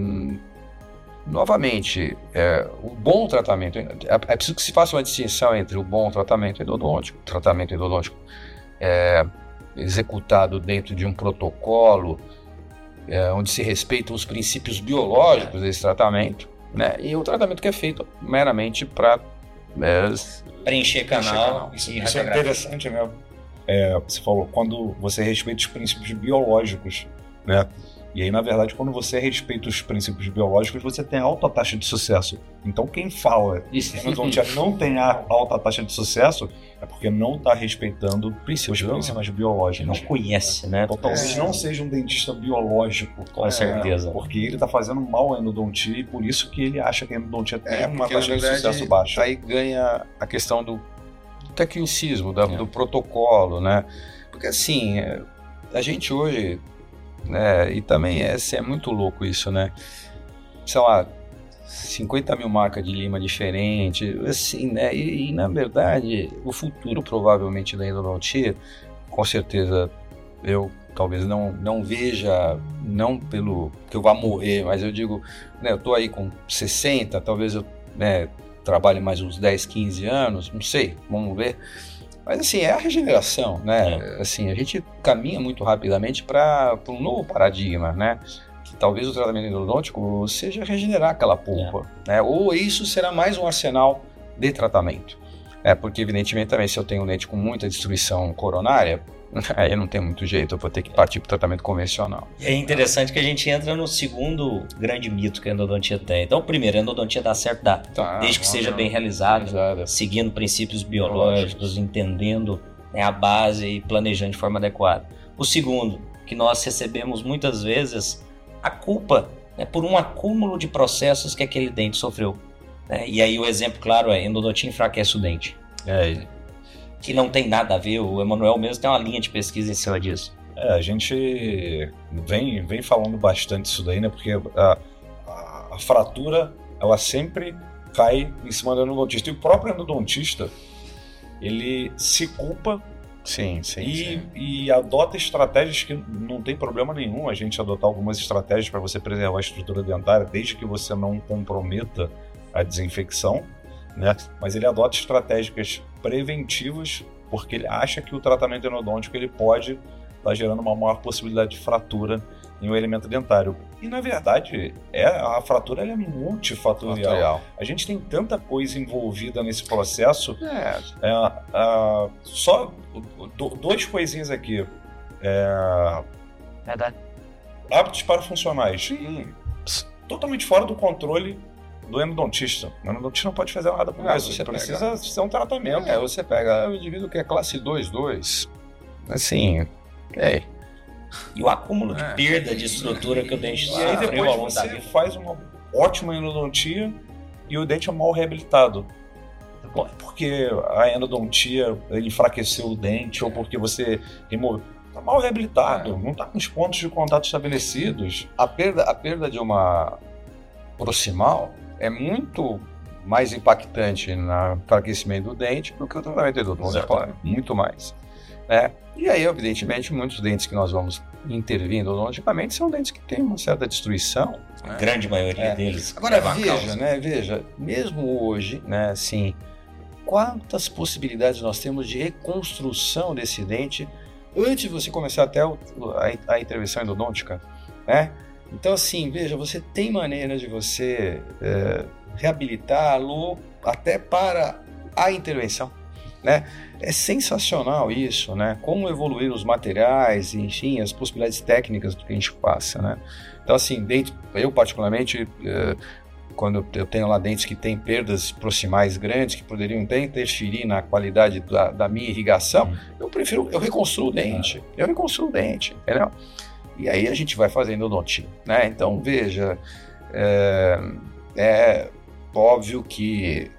novamente, é, o bom tratamento... É, é preciso que se faça uma distinção entre o bom tratamento endodôntico, tratamento endodôntico é, executado dentro de um protocolo, É, onde se respeitam os princípios biológicos desse tratamento, né? E o tratamento que é feito meramente para é, preencher canal. canal. Isso, isso é interessante mesmo. É, você falou, quando você respeita os princípios biológicos, né? E aí, na verdade, quando você respeita os princípios biológicos, você tem alta taxa de sucesso. Então, quem fala que não tem alta taxa de sucesso é porque não está respeitando os princípios biológicos. Não conhece, né? Então, talvez é. não seja um dentista biológico. Com é, certeza. Porque ele está fazendo mal à endodontia e por isso que ele acha que a endodontia tem é, uma taxa de sucesso baixa. Aí ganha a questão do tecnicismo, da, é. do protocolo, né? Porque, assim, a gente hoje... É, e também é, é muito louco isso, né? Sei lá, cinquenta mil marcas de lima diferente, assim, né? E, e na verdade, o futuro provavelmente da endodontia, com certeza, eu talvez não, não veja, não pelo que eu vá morrer, mas eu digo, né? Eu tô aí com sessenta, talvez eu né, trabalhe mais uns dez, quinze anos, não sei, vamos ver. Mas assim, é a regeneração, né? É. Assim, a gente caminha muito rapidamente para um novo paradigma, né? Que talvez o tratamento endodôntico seja regenerar aquela pulpa, é. né? Ou isso será mais um arsenal de tratamento. É, porque evidentemente também se eu tenho um dente com muita destruição coronária, aí não tem muito jeito, eu vou ter que partir para o tratamento convencional. E é interessante que a gente entra no segundo grande mito que a endodontia tem. Então, primeiro, a endodontia dá certo, dá. Tá, desde que não, seja não. bem realizada, seguindo princípios biológicos, entendendo né, a base e planejando de forma adequada. O segundo, que nós recebemos muitas vezes a culpa né, por um acúmulo de processos que aquele dente sofreu. Né? E aí o exemplo claro é endodontia enfraquece o dente. É, que não tem nada a ver, o Emanuel mesmo tem uma linha de pesquisa em cima disso. É, a gente vem, vem falando bastante isso daí, né? Porque a, a, a fratura, ela sempre cai em cima do endodontista. E o próprio endodontista, ele se culpa sim, sim, e, sim. e adota estratégias que não tem problema nenhum a gente adotar algumas estratégias para você preservar a estrutura dentária, desde que você não comprometa a desinfecção, né? Mas ele adota estratégias preventivas porque ele acha que o tratamento endodôntico ele pode estar tá gerando uma maior possibilidade de fratura em um elemento dentário. E na verdade é, a fratura ela é multifatorial. Fatorial. A gente tem tanta coisa envolvida nesse processo. É. É, é, só do, dois coisinhas aqui. É, verdade. Hábitos parafuncionais. Sim. totalmente fora do controle do endodontista. O endodontista não pode fazer nada por Ah, isso. Você pega- precisa ser um tratamento. É, você pega o indivíduo que é classe dois dois, assim, ok. E o acúmulo de É. perda de estrutura que o dente E aí sofreu depois ao longo da você vida. faz uma ótima endodontia e o dente é mal reabilitado. Não é porque a endodontia ele enfraqueceu o dente ou porque você removeu. Está mal reabilitado, É. não está com os pontos de contato estabelecidos. A perda, a perda de uma proximal é muito mais impactante no enfraquecimento do dente do que o tratamento endodôntico, Exatamente. muito mais. Né? E aí, evidentemente, muitos dentes que nós vamos intervir endodonticamente são dentes que têm uma certa destruição. A grande maioria É. deles. Agora leva a veja, causa. né, veja, mesmo hoje, né, assim, quantas possibilidades nós temos de reconstrução desse dente antes de você começar até o- a, a intervenção endodôntica, né? Então, assim, veja, você tem maneiras de você é, reabilitá-lo até para a intervenção, né? É sensacional isso, né? Como evoluir os materiais, enfim, as possibilidades técnicas do que a gente passa, né? Então, assim, dente, eu particularmente, é, quando eu tenho lá dentes que têm perdas proximais grandes, que poderiam até interferir na qualidade da, da minha irrigação, Hum. eu prefiro, eu reconstruo o dente, eu reconstruo o dente, entendeu? E aí a gente vai fazendo odontia, né? Então, veja, é, é óbvio que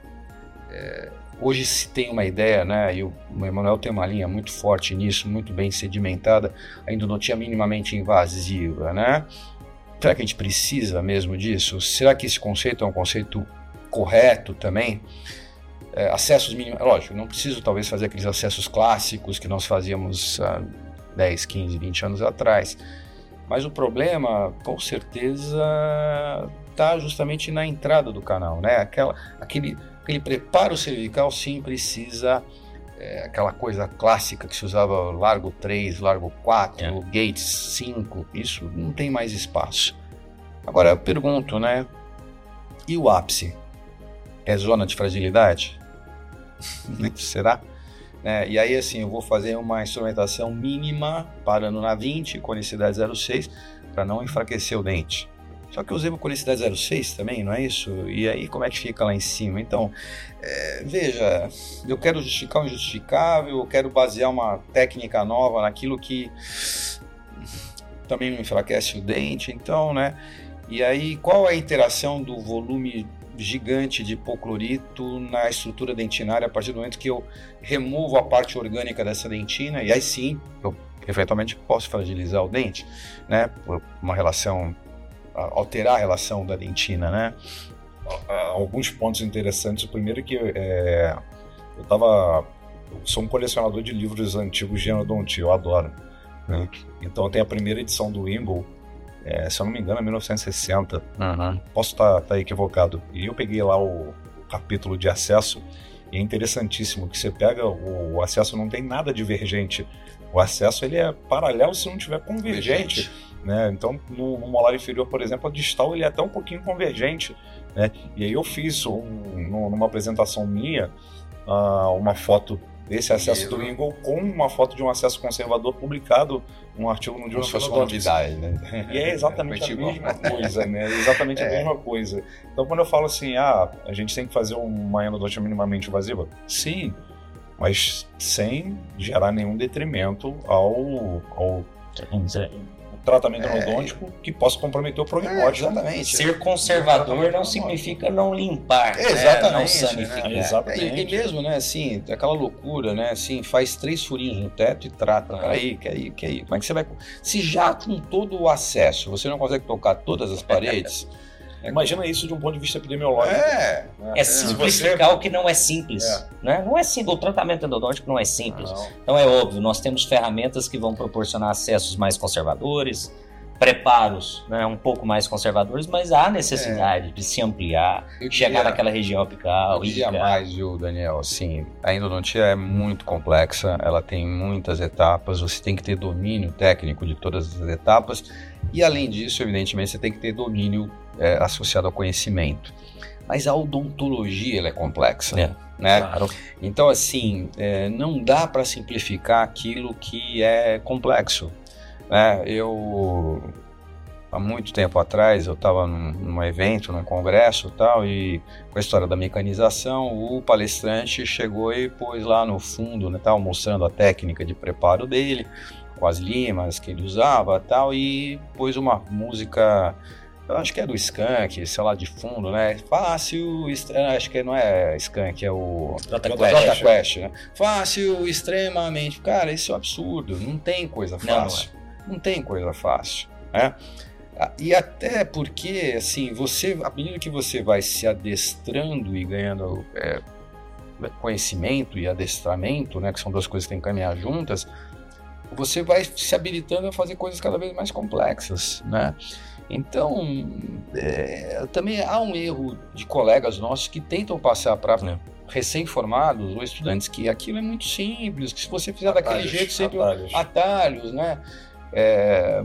é, hoje se tem uma ideia, né? E o, o Emanuel tem uma linha muito forte nisso, muito bem sedimentada, a endodontia minimamente invasiva, né? Será que a gente precisa mesmo disso? Será que esse conceito é um conceito correto também? É, acessos mínimos, lógico, não preciso talvez fazer aqueles acessos clássicos que nós fazíamos há dez, quinze, vinte anos atrás. Mas o problema, com certeza, está justamente na entrada do canal, né? Aquela, aquele, aquele preparo cervical, sim, precisa... É, aquela coisa clássica que se usava largo três, largo quatro, É. gates cinco, isso não tem mais espaço. Agora eu pergunto, né? E o ápice? É zona de fragilidade? Será? É, e aí assim, eu vou fazer uma instrumentação mínima, parando na vinte, conicidade zero vírgula seis, para não enfraquecer o dente. Só que eu usei uma conicidade zero vírgula seis também, não é isso? E aí como é que fica lá em cima? Então, é, veja, eu quero justificar o injustificável, eu quero basear uma técnica nova naquilo que também não enfraquece o dente, então, né? E aí, qual é a interação do volume gigante de hipoclorito na estrutura dentinária a partir do momento que eu removo a parte orgânica dessa dentina? E aí sim, eu eventualmente posso fragilizar o dente, né? Por uma relação, alterar a relação da dentina, né? Alguns pontos interessantes. O primeiro é que é, eu tava. Eu sou um colecionador de livros antigos de endodontia, eu adoro. Né? Então tem a primeira edição do Ingle, é, se eu não me engano, é mil novecentos e sessenta. Uhum. Posso estar tá, tá equivocado. E eu peguei lá o, o capítulo de acesso, e é interessantíssimo que você pega, o, o acesso não tem nada divergente. O acesso ele é paralelo se não tiver convergente. Né? Então, no, no molar inferior, por exemplo, a distal ele é até um pouquinho convergente. Né? E aí eu fiz um, no, numa apresentação minha uh, uma foto desse acesso do Ingle com uma foto de um acesso conservador publicado num artigo no Como se fosse Journal uma of Odontics. novidade, né? E é exatamente a Tipo, mesma coisa, né? Exatamente a É. mesma coisa. Então, quando eu falo assim, ah, a gente tem que fazer uma endodontia minimamente invasiva, sim, mas sem gerar nenhum detrimento ao, ao tratamento É. endodôntico que possa comprometer o É, prognóstico. exatamente. Ser conservador não significa não limpar, né? Não Exatamente, sanificar. né? Exatamente. E, e mesmo, né, assim, aquela loucura, né, assim, faz três furinhos no teto e trata. Peraí, que aí, que aí, como é que você vai... Se já com todo o acesso você não consegue tocar todas as paredes... Imagina isso de um ponto de vista epidemiológico. É, É Se simplificar você- o que não é simples. É. Né? Não é simples. O tratamento endodôntico não é simples. Não. Então é óbvio, nós temos ferramentas que vão proporcionar acessos mais conservadores, preparos, né, um pouco mais conservadores, mas há necessidade de se ampliar, eu chegar diria- naquela região apical. Eu diria irrigar. mais, viu, Daniel, assim, a endodontia é muito complexa, ela tem muitas etapas, você tem que ter domínio técnico de todas as etapas e, além disso, evidentemente, você tem que ter domínio é, associado ao conhecimento. Mas a odontologia, ela é complexa, É, né? claro. Então, assim, é, não dá para simplificar aquilo que é complexo, né? Eu, há muito tempo atrás, eu estava num, num evento, num congresso e tal, e com a história da mecanização, o palestrante chegou e pôs lá no fundo, né, tal, mostrando a técnica de preparo dele, com as limas que ele usava e tal, e pôs uma música, eu acho que é do Skank, sei lá, de fundo, né? Fácil, acho que não é Skank, é o Jota Jota Quest, né? Fácil, extremamente. Cara, isso é um absurdo, não tem coisa fácil. Não, não, é. não tem coisa fácil, né? E até porque, assim, você, à medida que você vai se adestrando e ganhando é, conhecimento e adestramento, né, que são duas coisas que tem que caminhar juntas, você vai se habilitando a fazer coisas cada vez mais complexas, né? Então, é, também há um erro de colegas nossos que tentam passar para é. recém-formados ou estudantes que aquilo é muito simples, que se você fizer atalhos, daquele jeito, sempre atalhos, atalhos né? É,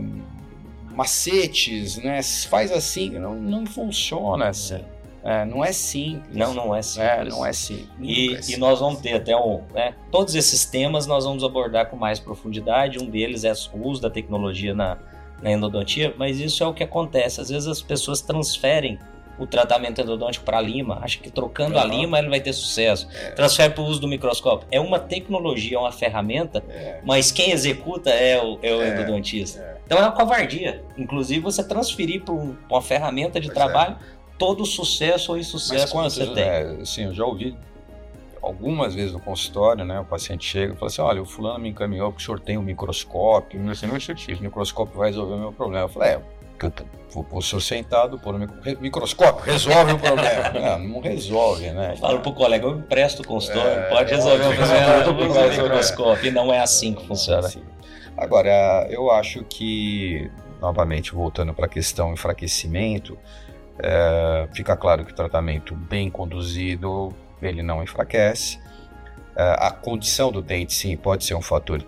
macetes, né? Faz assim, não, não funciona assim. É, não é simples. Não, não é simples. É, não é simples. E, é simples. e nós vamos ter até um... Né, todos esses temas nós vamos abordar com mais profundidade. Um deles é o uso da tecnologia na, na endodontia, mas isso é o que acontece. Às vezes as pessoas transferem o tratamento endodôntico para a lima, acha que trocando uhum. a lima ele vai ter sucesso. É. Transfere para o uso do microscópio. É uma tecnologia, é uma ferramenta, é. mas quem executa é o, é o é. endodontista. É. Então é uma covardia. Inclusive você transferir para um, uma ferramenta de pois trabalho é. todo o sucesso ou insucesso que você tem. É, assim, eu já ouvi algumas vezes no consultório, né, o paciente chega e fala assim, olha, o fulano me encaminhou porque o senhor tem um microscópio, assim, não é o microscópio vai resolver o meu problema. Eu falei, é, vou pôr o senhor sentado, pôr no microscópio, resolve o problema. Não, não resolve, né? Fala pro colega, eu empresto o consultório, é, pode resolver o problema do microscópio, e não é assim que funciona. Assim. Agora, eu acho que, novamente, voltando para a questão enfraquecimento, é, fica claro que o tratamento bem conduzido, ele não enfraquece. É, a condição do dente, sim, pode ser um fator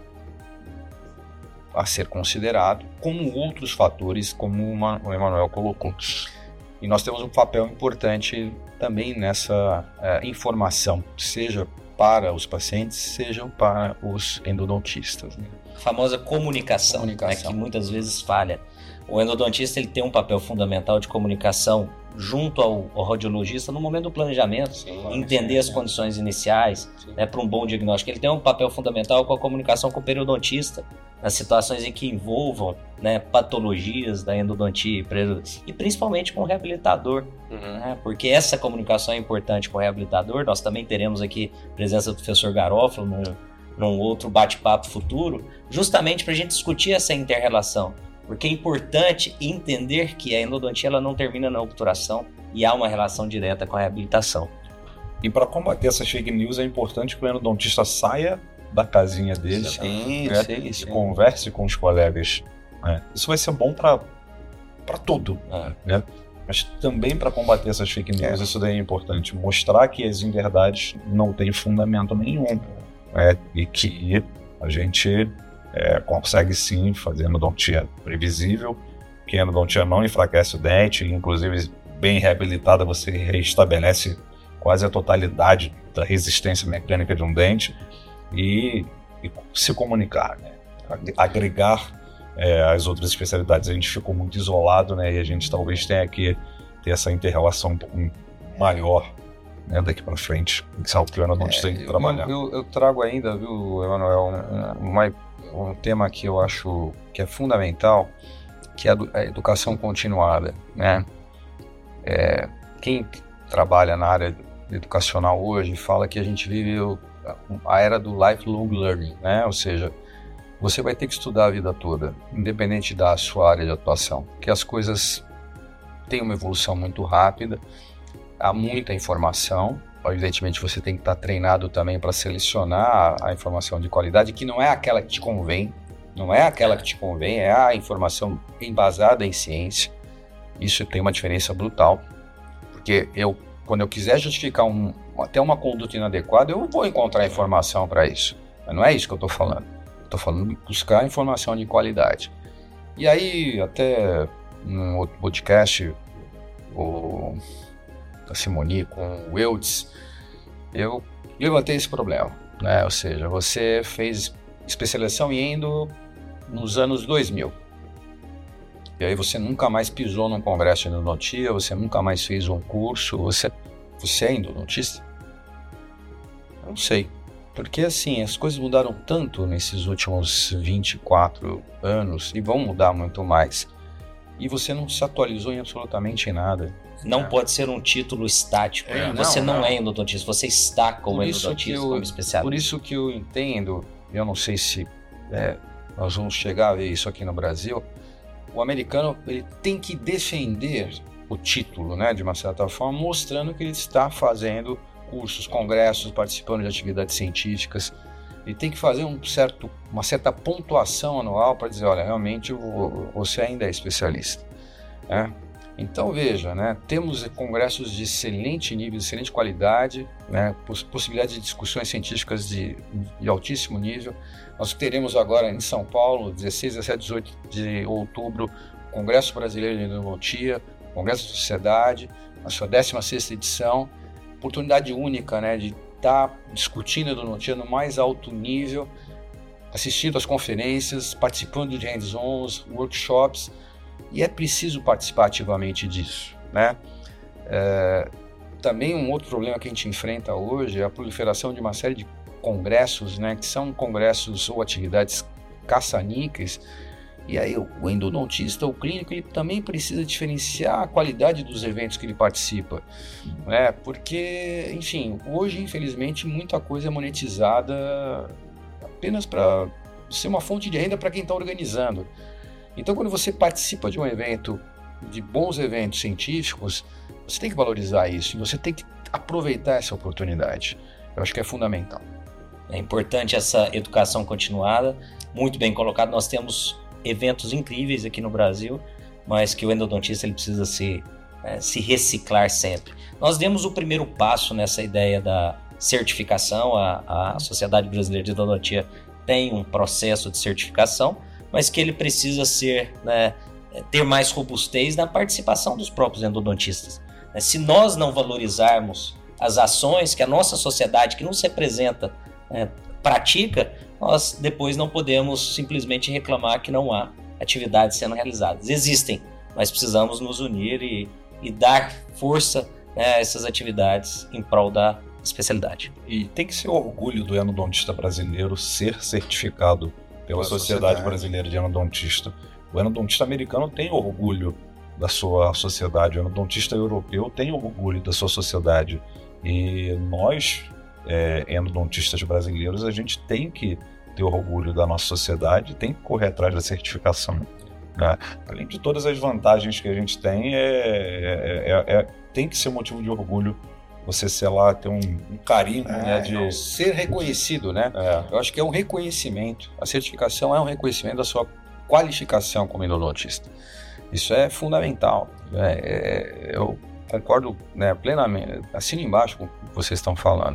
a ser considerado, como outros fatores, como o Emanuel colocou. E nós temos um papel importante também nessa é, informação, seja para os pacientes, seja para os endodontistas. Né? A famosa comunicação, comunicação. Né, que muitas vezes falha. O endodontista ele tem um papel fundamental de comunicação junto ao, ao radiologista no momento do planejamento, sim, entender sim, as sim. condições iniciais, né, para um bom diagnóstico. Ele tem um papel fundamental com a comunicação com o periodontista, nas situações em que envolvam, né, patologias da endodontia e principalmente com o reabilitador, uhum. né, porque essa comunicação é importante com o reabilitador. Nós também teremos aqui a presença do professor Garofalo num, num outro bate-papo futuro, justamente para a gente discutir essa inter-relação. Porque é importante entender que a endodontia ela não termina na obturação e há uma relação direta com a reabilitação. E para combater essas fake news é importante que o endodontista saia da casinha dele, sim, né? sim, e sim. converse com os colegas. Né? Isso vai ser bom para tudo, é. né? Mas também para combater essas fake news, é. isso daí é importante. Mostrar que as inverdades não têm fundamento nenhum. Né? E que a gente... É, consegue sim fazer endodontia previsível, que a endodontia não enfraquece o dente, inclusive bem reabilitada você restabelece quase a totalidade da resistência mecânica de um dente e, e se comunicar, né? Agregar é, as outras especialidades. A gente ficou muito isolado, né? E a gente talvez tenha que ter essa inter-relação um pouco maior, né, daqui para frente, que é o que o endodontista tem que trabalhar. Eu, eu, eu trago ainda, viu, Emanuel, uma um tema que eu acho que é fundamental, que é a educação continuada, né? É, quem trabalha na área educacional hoje fala que a gente vive a era do lifelong learning, né? Ou seja, você vai ter que estudar a vida toda, independente da sua área de atuação, porque as coisas têm uma evolução muito rápida, há muita informação. Evidentemente você tem que estar treinado também para selecionar a informação de qualidade, que não é aquela que te convém, não é aquela que te convém, é a informação embasada em ciência. Isso tem uma diferença brutal, porque eu, quando eu quiser justificar um, até uma conduta inadequada, eu vou encontrar informação para isso, mas não é isso que eu estou falando. Estou falando de buscar informação de qualidade. E aí, até num outro podcast, o... da Simoni com o Eudes, eu levantei esse problema, né? Ou seja, você fez especialização em endo nos anos dois mil. E aí você nunca mais pisou num congresso de endodontia, você nunca mais fez um curso, você, você é endodontista? Eu não sei. Porque assim, as coisas mudaram tanto nesses últimos vinte e quatro anos e vão mudar muito mais. E você não se atualizou em absolutamente nada. Não é. Pode ser um título estático. É, você não, não, não é endodontista, você está como endodontista, eu, como especialista. Por isso que eu entendo, eu não sei se é, nós vamos chegar a ver isso aqui no Brasil, o americano ele tem que defender o título, né, de uma certa forma, mostrando que ele está fazendo cursos, congressos, participando de atividades científicas. Ele tem que fazer um certo, uma certa pontuação anual para dizer, olha, realmente você ainda é especialista. Né? Então veja, né, temos congressos de excelente nível, de excelente qualidade, né, poss possibilidades de discussões científicas de, de altíssimo nível. Nós teremos agora em São Paulo, dezesseis, dezessete, dezoito de outubro, o Congresso Brasileiro de Endodontia, Congresso da Sociedade, a sua décima sexta edição, oportunidade única, né, de estar discutindo endodontia no mais alto nível, assistindo às conferências, participando de hands-ons, workshops, e é preciso participar ativamente disso, né? É, também um outro problema que a gente enfrenta hoje é a proliferação de uma série de congressos, né, que são congressos ou atividades caça-níqueis, e aí o endodontista, o clínico, ele também precisa diferenciar a qualidade dos eventos que ele participa, né? Porque, enfim, hoje, infelizmente, muita coisa é monetizada apenas para ser uma fonte de renda para quem está organizando. Então, quando você participa de um evento, de bons eventos científicos, você tem que valorizar isso, e você tem que aproveitar essa oportunidade. Eu acho que é fundamental. É importante essa educação continuada, muito bem colocado. Nós temos eventos incríveis aqui no Brasil, mas que o endodontista ele precisa se, é, se reciclar sempre. Nós demos o primeiro passo nessa ideia da certificação. A, a Sociedade Brasileira de Endodontia tem um processo de certificação, mas que ele precisa ser, né, ter mais robustez na participação dos próprios endodontistas. Se nós não valorizarmos as ações que a nossa sociedade, que nos representa, né, pratica, nós depois não podemos simplesmente reclamar que não há atividades sendo realizadas. Existem, mas precisamos nos unir e, e dar força, né, a essas atividades em prol da especialidade. E tem que ser orgulho do endodontista brasileiro ser certificado pela Sociedade, sociedade Brasileira de Endodontista. O endodontista americano tem orgulho da sua sociedade, o endodontista europeu tem orgulho da sua sociedade. E nós, é, endodontistas brasileiros, a gente tem que ter orgulho da nossa sociedade, tem que correr atrás da certificação. Né? Além de todas as vantagens que a gente tem, é, é, é, é, tem que ser motivo de orgulho você, sei lá, ter um, um carinho, é, né, de ser reconhecido, né? É. Eu acho que é um reconhecimento. A certificação é um reconhecimento da sua qualificação como endodontista. Isso é fundamental. É, é, eu concordo, né, plenamente, assino embaixo com o que vocês estão falando.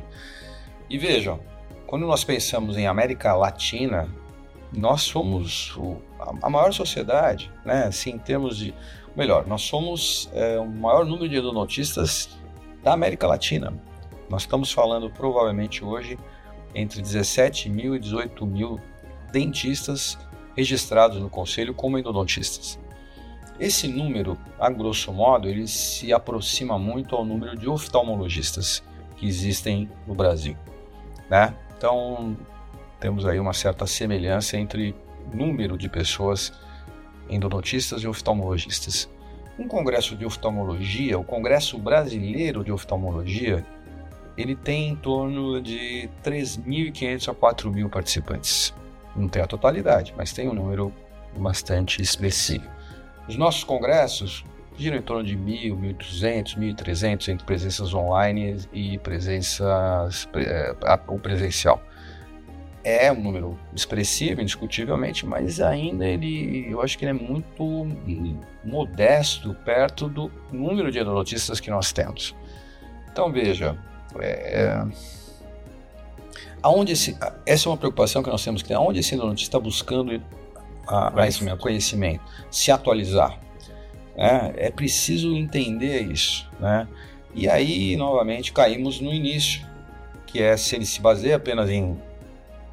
E vejam, quando nós pensamos em América Latina, nós somos o, a, a maior sociedade, né? Assim, em termos de... Melhor, nós somos é, o maior número de endodontistas da América Latina. Nós estamos falando provavelmente hoje entre dezessete mil e dezoito mil dentistas registrados no Conselho como endodontistas. Esse número, a grosso modo, ele se aproxima muito ao número de oftalmologistas que existem no Brasil, né? Então, temos aí uma certa semelhança entre número de pessoas endodontistas e oftalmologistas. Um congresso de oftalmologia, o Congresso Brasileiro de Oftalmologia, ele tem em torno de três mil e quinhentos a quatro mil participantes. Não tem a totalidade, mas tem um número bastante expressivo. Os nossos congressos giram em torno de mil, mil e duzentos, mil e trezentos entre presenças online e presenças, é, o presencial. É um número expressivo, indiscutivelmente, mas ainda ele, eu acho que ele é muito modesto perto do número de endodontistas que nós temos. Então veja, é, aonde esse, essa é uma preocupação que nós temos que ter, aonde esse endodontista está buscando a, conhecimento. A conhecimento, se atualizar. Né? É preciso entender isso. Né? E aí, novamente, caímos no início, que é se ele se baseia apenas em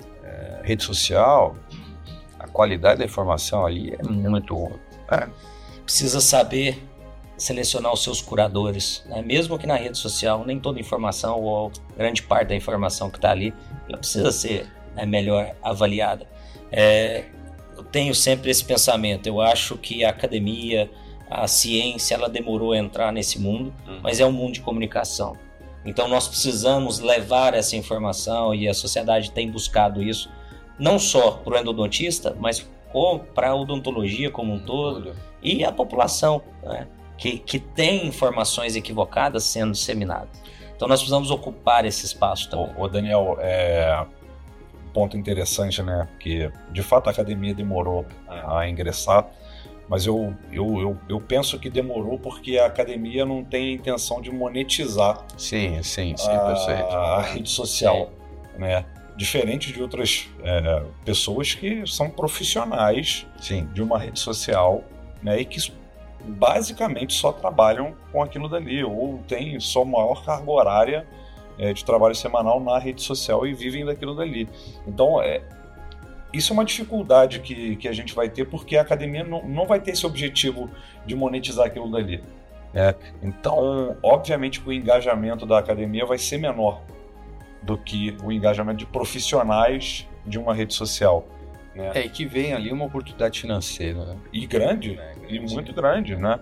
rede social, a qualidade da informação ali é muito... É. precisa saber selecionar os seus curadores, né? Mesmo que na rede social, nem toda informação ou grande parte da informação que está ali, ela precisa ser, né, melhor avaliada. É, eu tenho sempre esse pensamento, eu acho que a academia, a ciência, ela demorou a entrar nesse mundo, uhum. mas é um mundo de comunicação. Então nós precisamos levar essa informação e a sociedade tem buscado isso, não só para o endodontista, mas para a odontologia como um todo e a população, né? Que, que tem informações equivocadas sendo disseminadas. Então nós precisamos ocupar esse espaço também. Ô, ô Daniel, é um ponto interessante, né? Que de fato a academia demorou a ingressar, mas eu, eu, eu, eu penso que demorou porque a academia não tem a intenção de monetizar sim, sim, sim, a, a rede social, é. né? Diferente de outras é, pessoas que são profissionais sim. de uma rede social, né? E que basicamente só trabalham com aquilo dali, ou tem só maior carga horária é, de trabalho semanal na rede social e vivem daquilo dali. Então, é, isso é uma dificuldade que, que a gente vai ter, porque a academia não, não vai ter esse objetivo de monetizar aquilo dali. Né? Então, obviamente, o engajamento da academia vai ser menor do que o engajamento de profissionais de uma rede social. Né? É, e que vem ali uma oportunidade financeira. Né? E grande, é, grande, e muito grande, né?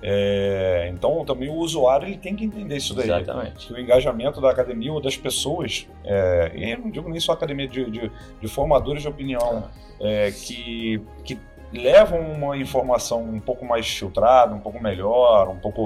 É, então também o usuário ele tem que entender isso daí. Exatamente. Que o engajamento da academia ou das pessoas, é, e eu não digo nem só academia de, de, de formadores de opinião, é, que, que levam uma informação um pouco mais filtrada, um pouco melhor, um pouco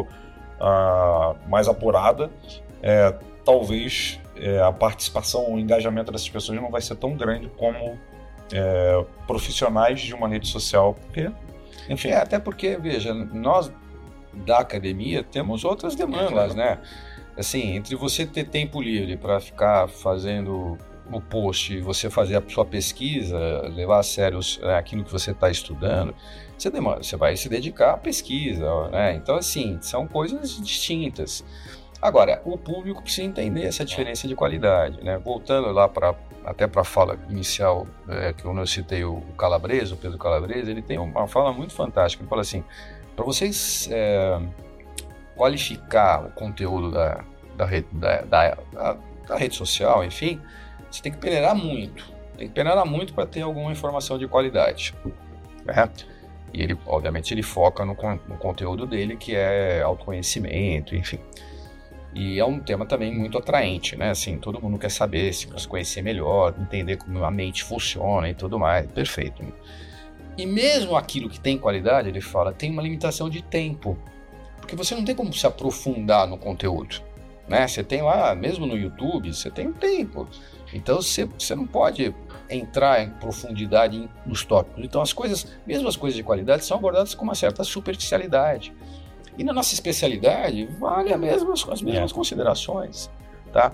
uh, mais apurada, é, talvez é, a participação, o engajamento dessas pessoas não vai ser tão grande como É, profissionais de uma rede social, porque, enfim. É, até porque, veja, nós da academia temos outras demandas, né? Assim, entre você ter tempo livre para ficar fazendo o post e você fazer a sua pesquisa, levar a sério aquilo que você está estudando, você, demora, você vai se dedicar à pesquisa, né? Então, assim, são coisas distintas. Agora, o público precisa entender essa diferença de qualidade, né? Voltando lá para até para a fala inicial, é, que eu citei o Calabrese, o Pedro Calabrese, ele tem uma fala muito fantástica. Ele fala assim, para vocês é, qualificar o conteúdo da, da, rede, da, da, da, da rede social, enfim, você tem que peneirar muito. Tem que peneirar muito para ter alguma informação de qualidade. Né? E ele, obviamente, ele foca no, no conteúdo dele, que é autoconhecimento, enfim. E é um tema também muito atraente, né? Assim, todo mundo quer saber, se conhecer melhor, entender como a mente funciona e tudo mais. Perfeito. E mesmo aquilo que tem qualidade, ele fala, tem uma limitação de tempo. Porque você não tem como se aprofundar no conteúdo, né? Você tem lá, mesmo no YouTube, você tem um tempo. Então, você, você não pode entrar em profundidade nos tópicos. Então, as coisas, mesmo as coisas de qualidade, são abordadas com uma certa superficialidade. E na nossa especialidade, vale as mesmas, as mesmas é. considerações, tá?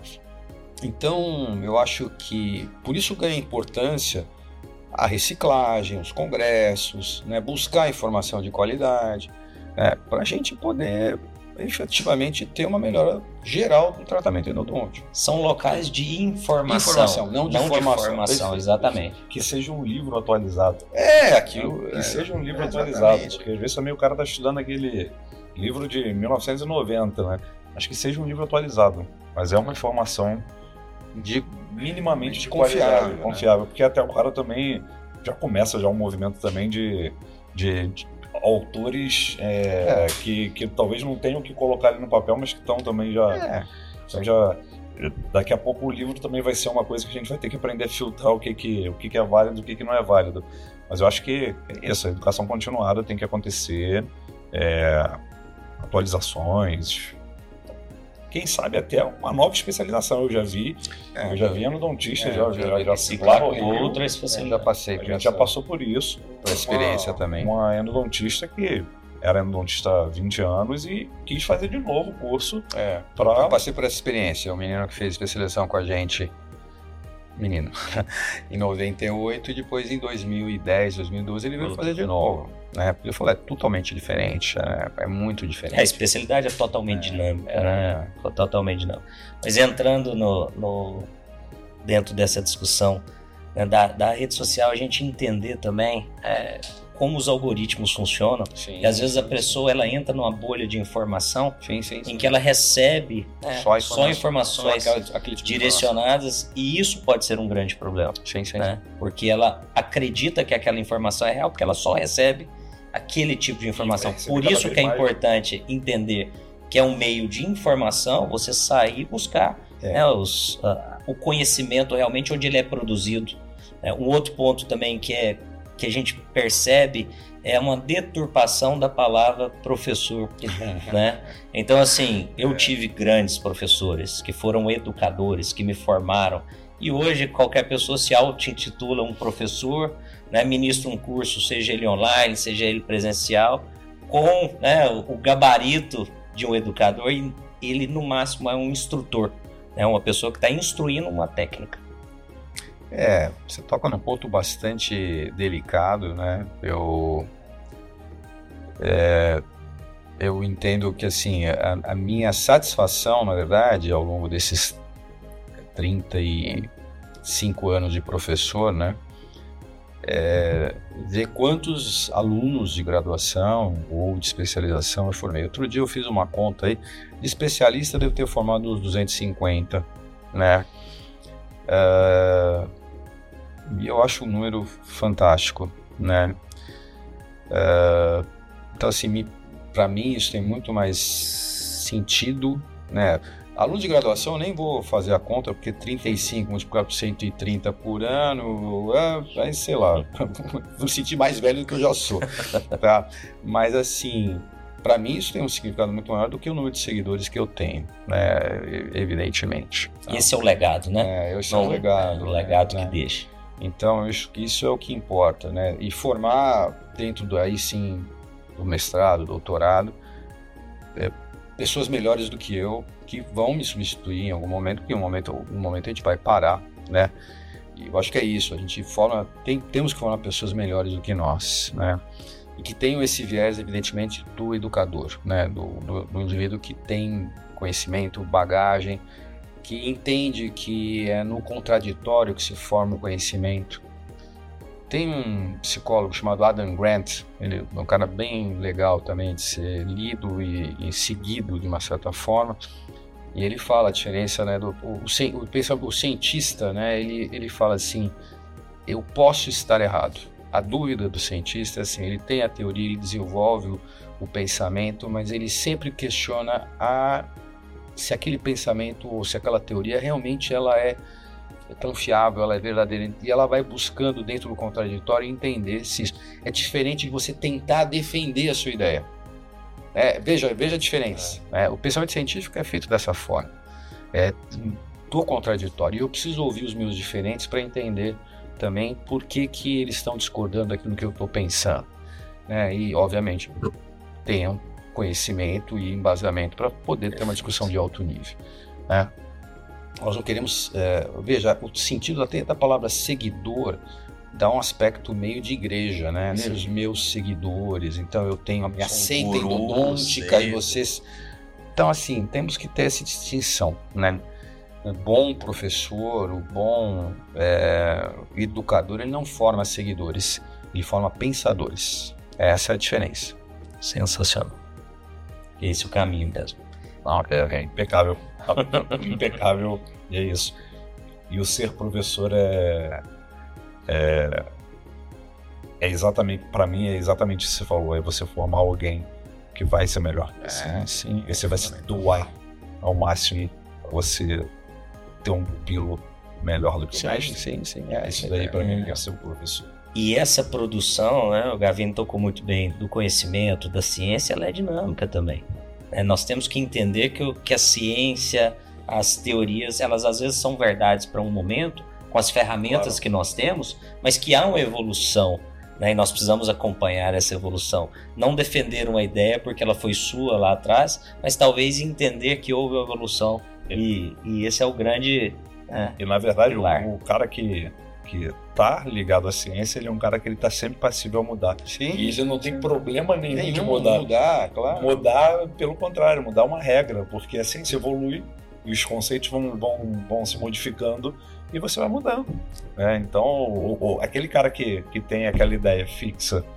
Então, eu acho que, por isso ganha importância a reciclagem, os congressos, né? Buscar informação de qualidade, né? Para a gente poder, efetivamente, ter uma melhora geral do tratamento endodôntico. São locais de informação, informação não de não formação. De formação, exatamente. Que seja um livro atualizado. É, aquilo... Que é, seja um livro é, atualizado, porque às vezes também o cara está estudando aquele... livro de mil novecentos e noventa, né? Acho que seja um livro atualizado, mas é uma informação de minimamente de confiável, qualidade, né? confiável, porque até agora também já começa já um movimento também de, de, de autores é, é. Que, que talvez não tenham que colocar ali no papel, mas que estão também já, é. então já daqui a pouco o livro também vai ser uma coisa que a gente vai ter que aprender a filtrar o que, que, o que, que é válido e o que, que não é válido. Mas eu acho que essa educação continuada tem que acontecer, é, atualizações, quem sabe até uma nova especialização. Eu já vi, é, eu já vi endodontista, é, já, já, já, já lá com outra especialização. Já passei, a gente já passou por isso, por experiência uma, também. Uma endodontista que era endodontista há vinte anos e quis fazer de novo o curso. É, pra... Eu passei por essa experiência. O menino que fez especialização com a gente, menino, em noventa e oito, e depois em dois mil e dez, dois mil e doze ele veio fazer de novo, né? Ele falou, é totalmente diferente, é, é muito diferente. A especialidade é totalmente é, dinâmica, é, né? É. Totalmente dinâmica. Mas entrando no, no, dentro dessa discussão, né, da, da rede social, a gente entender também, é, como os algoritmos funcionam. Sim, e às vezes sim, a pessoa ela entra numa bolha de informação sim, sim, sim. em que ela recebe é, só, só informações só aquela, aquele tipo direcionadas, e isso pode ser um grande problema. Sim, sim. Né? Porque ela acredita que aquela informação é real, porque ela só recebe aquele tipo de informação. Por isso que é mais importante entender que é um meio de informação, você sair e buscar é. né, os, uh, o conhecimento realmente onde ele é produzido. É, um outro ponto também que, é, que a gente percebe é uma deturpação da palavra professor. Né? Então, assim, eu tive grandes professores que foram educadores, que me formaram, e hoje qualquer pessoa se auto-intitula um professor, né, ministra um curso, seja ele online, seja ele presencial, com né, o gabarito de um educador, e ele no máximo é um instrutor, é uma pessoa que está instruindo uma técnica. É, você toca num ponto bastante delicado, né? Eu, é, eu entendo que assim, a, a minha satisfação, na verdade, ao longo desses trinta e cinco anos de professor, né? É, ver quantos alunos de graduação ou de especialização eu formei. Outro dia eu fiz uma conta aí, de especialista eu devo ter formado uns duzentos e cinquenta, né? É, e eu acho um número fantástico, né? É, então assim, para mim isso tem muito mais sentido, né? Aluno de graduação, eu nem vou fazer a conta, porque trinta e cinco multiplicado por cento e trinta por ano, é, sei lá, vou me sentir mais velho do que eu já sou, tá? Mas assim, para mim isso tem um significado muito maior do que o número de seguidores que eu tenho, né? Evidentemente. Tá? Esse é o legado, né? É, esse Não, é o legado. É o legado né? que deixa. Então, eu acho que isso é o que importa, né? E formar dentro do, aí sim, do mestrado, doutorado, é, pessoas melhores do que eu, que vão me substituir em algum momento, porque em um momento, um momento a gente vai parar, né? E eu acho que é isso, a gente forma, tem, temos que formar pessoas melhores do que nós, né? E que tenham esse viés, evidentemente, do educador, né? Do, do, do indivíduo que tem conhecimento, bagagem, que entende que é no contraditório que se forma o conhecimento. Tem um psicólogo chamado Adam Grant, ele é um cara bem legal também de ser lido e, e seguido de uma certa forma, e ele fala a diferença, né, do o, o, o cientista, né, ele, ele fala assim, eu posso estar errado. A dúvida do cientista é assim, ele tem a teoria, ele desenvolve o, o pensamento, mas ele sempre questiona a, se aquele pensamento ou se aquela teoria realmente ela é é tão fiável, ela é verdadeira, e ela vai buscando dentro do contraditório entender se isso é diferente de você tentar defender a sua ideia. É, veja, veja a diferença. É. É, o pensamento científico é feito dessa forma, é do contraditório, e eu preciso ouvir os meus diferentes para entender também por que, que eles estão discordando daquilo que eu estou pensando, né? E obviamente tenham conhecimento e embasamento para poder ter uma discussão de alto nível, né? Nós não queremos, é, veja, o sentido até da palavra seguidor dá um aspecto meio de igreja, né? Sim. Os meus seguidores, então eu tenho a minha seita endodôntica e vocês... Então, assim, temos que ter essa distinção, né? O bom professor, o bom é, educador, ele não forma seguidores, ele forma pensadores. Essa é a diferença. Sensacional. Esse é o caminho mesmo. Não, é, é impecável. Impecável, e é isso. E o ser professor é é, é exatamente, para mim é exatamente isso que você falou, é você formar alguém que vai ser melhor. É, sim. E você vai se doar ao máximo para você ter um pupilo melhor do que sim, o mestre. Sim, sim, é, isso daí para mim é ser o professor. E essa produção, né, o Gavino tocou muito bem, do conhecimento, da ciência, ela é dinâmica também. É, nós temos que entender que, o, que a ciência, as teorias, elas às vezes são verdades para um momento, com as ferramentas claro. que nós temos, mas que há uma evolução, né, e nós precisamos acompanhar essa evolução. Não defender uma ideia porque ela foi sua lá atrás, mas talvez entender que houve uma evolução. E, e esse é o grande... É, e na verdade, o, o cara que... que tá ligado à ciência, ele é um cara que ele tá sempre passível a mudar. Sim. E ele não tem problema nenhum tem de mudar. Mudar, claro. Mudar, pelo contrário, mudar uma regra, porque a ciência evolui e os conceitos vão, vão, vão se modificando e você vai mudando. É, então, o, o, aquele cara que, que tem aquela ideia fixa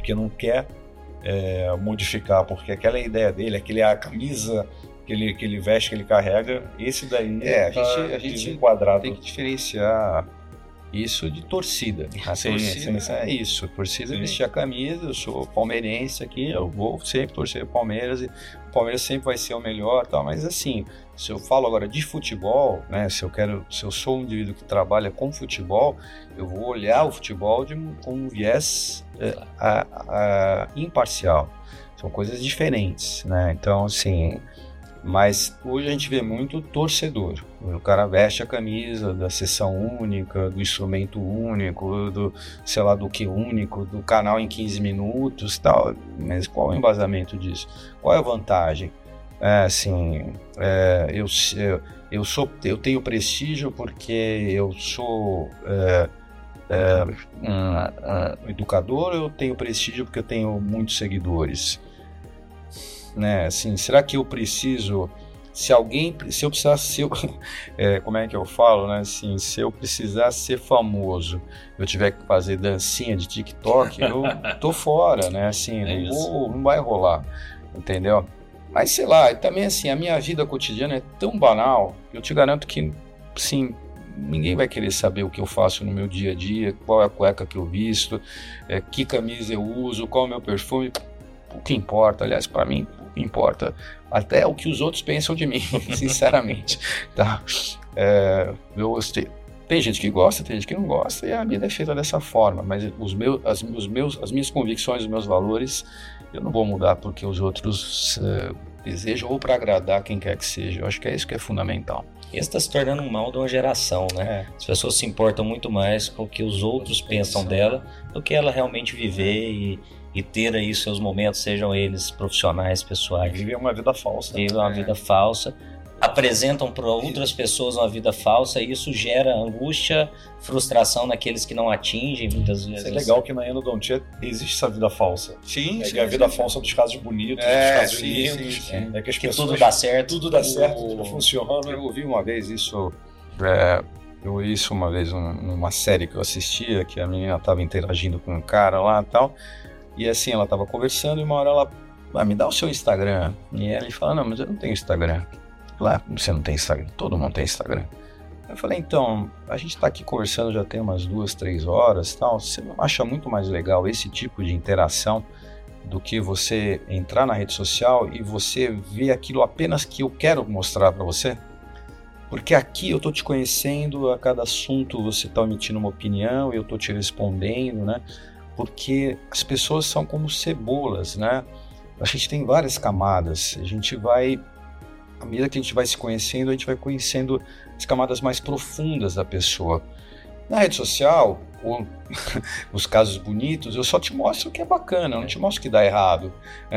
porque não quer é, modificar, porque aquela é a ideia dele, aquele é a camisa que ele, que ele veste, que ele carrega, esse daí é, a tá gente, a gente enquadrado. Tem que diferenciar isso de torcida. A sim, torcida sim, sim. é isso, a torcida Sim. vestir a camisa, eu sou palmeirense aqui, eu vou sempre torcer o Palmeiras, e o Palmeiras sempre vai ser o melhor, tal, mas assim, se eu falo agora de futebol, né, se eu quero, se eu sou um indivíduo que trabalha com futebol, eu vou olhar o futebol de, com um viés é, a, a, imparcial, são coisas diferentes, né, então assim, mas hoje a gente vê muito torcedor, o cara veste a camisa da sessão única, do instrumento único, do, sei lá, do que único, do canal em quinze minutos, tal, mas qual é o embasamento disso? Qual é a vantagem? É, assim, é, eu, eu, eu, sou, eu tenho prestígio porque eu sou é, é, um, um educador, eu tenho prestígio porque eu tenho muitos seguidores, né? Assim, será que eu preciso, se alguém, se eu precisar, se eu, é, como é que eu falo, né? Assim, se eu precisar ser famoso, eu tiver que fazer dancinha de TikTok, eu tô fora, né? Assim, É não, vou, não vai rolar, entendeu? Mas sei lá, e também assim, a minha vida cotidiana é tão banal, que eu te garanto que, sim, ninguém vai querer saber o que eu faço no meu dia a dia, qual é a cueca que eu visto, é, que camisa eu uso, qual é o meu perfume, o que importa, aliás, para mim, o que importa até o que os outros pensam de mim, sinceramente, tá? É, eu gostei. Tem gente que gosta, tem gente que não gosta, e a vida é feita dessa forma, mas os meus, as, os meus, as minhas convicções, os meus valores, eu não vou mudar porque os outros uh, desejam ou para agradar quem quer que seja. Eu acho que é isso que é fundamental. Isso está se tornando um mal de uma geração, né? É. As pessoas se importam muito mais com o que os outros pensam dela do que ela realmente viver e, e ter aí seus momentos, sejam eles profissionais, pessoais. Vivem uma vida falsa. Vivem uma é. vida falsa. Apresentam para outras pessoas uma vida falsa e isso gera angústia, frustração naqueles que não atingem muitas vezes. É legal que na endodontia existe essa vida falsa. Sim, é sim, que a vida sim. falsa dos casos bonitos, é, dos casos sim, lindos, sim, sim. é que as que pessoas, tudo dá certo, tudo dá certo, o... tudo funciona. Eu ouvi uma vez isso, é, eu ouvi isso uma vez numa série que eu assistia, que a menina estava interagindo com um cara lá e tal, e assim ela estava conversando e uma hora ela, ah, me dá o seu Instagram, e ele fala, não, mas eu não tenho Instagram. Lá, você não tem Instagram? Todo mundo tem Instagram. Eu falei, então, a gente tá aqui conversando já tem umas duas, três horas e tal, você não acha muito mais legal esse tipo de interação do que você entrar na rede social e você ver aquilo apenas que eu quero mostrar para você? Porque aqui eu tô te conhecendo, a cada assunto você tá emitindo uma opinião, eu tô te respondendo, né? Porque as pessoas são como cebolas, né? A gente tem várias camadas, a gente vai... À medida que a gente vai se conhecendo, a gente vai conhecendo as camadas mais profundas da pessoa. Na rede social, ou nos casos bonitos, eu só te mostro o que é bacana, eu não te mostro o que dá errado.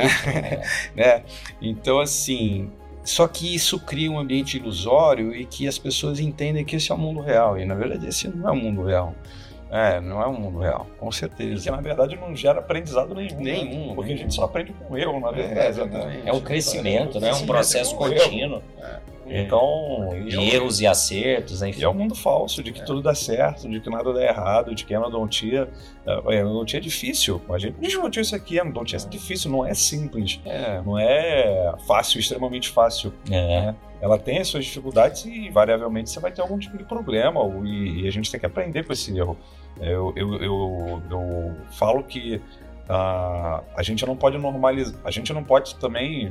É. né? Então, assim, só que isso cria um ambiente ilusório e que as pessoas entendem que esse é o mundo real. E, na verdade, esse não é o mundo real. É, não é um mundo real, com certeza. Que na verdade não gera aprendizado nenhum. Nenhum. Né? Porque a gente só aprende com erro, na verdade. É, exatamente. É um crescimento, né? É um processo é um contínuo. É. Então, de erros e acertos, enfim. E é um mundo falso, de que é. tudo dá certo, de que nada dá errado, de que a endodontia, a endodontia é difícil. A gente discutiu isso aqui, a endodontia é difícil, não é simples. É. Não é fácil, extremamente fácil. É. Né? Ela tem as suas dificuldades e, invariavelmente, você vai ter algum tipo de problema e, e a gente tem que aprender com esse erro. Eu, eu, eu, eu falo que uh, a gente não pode normalizar, a gente não pode também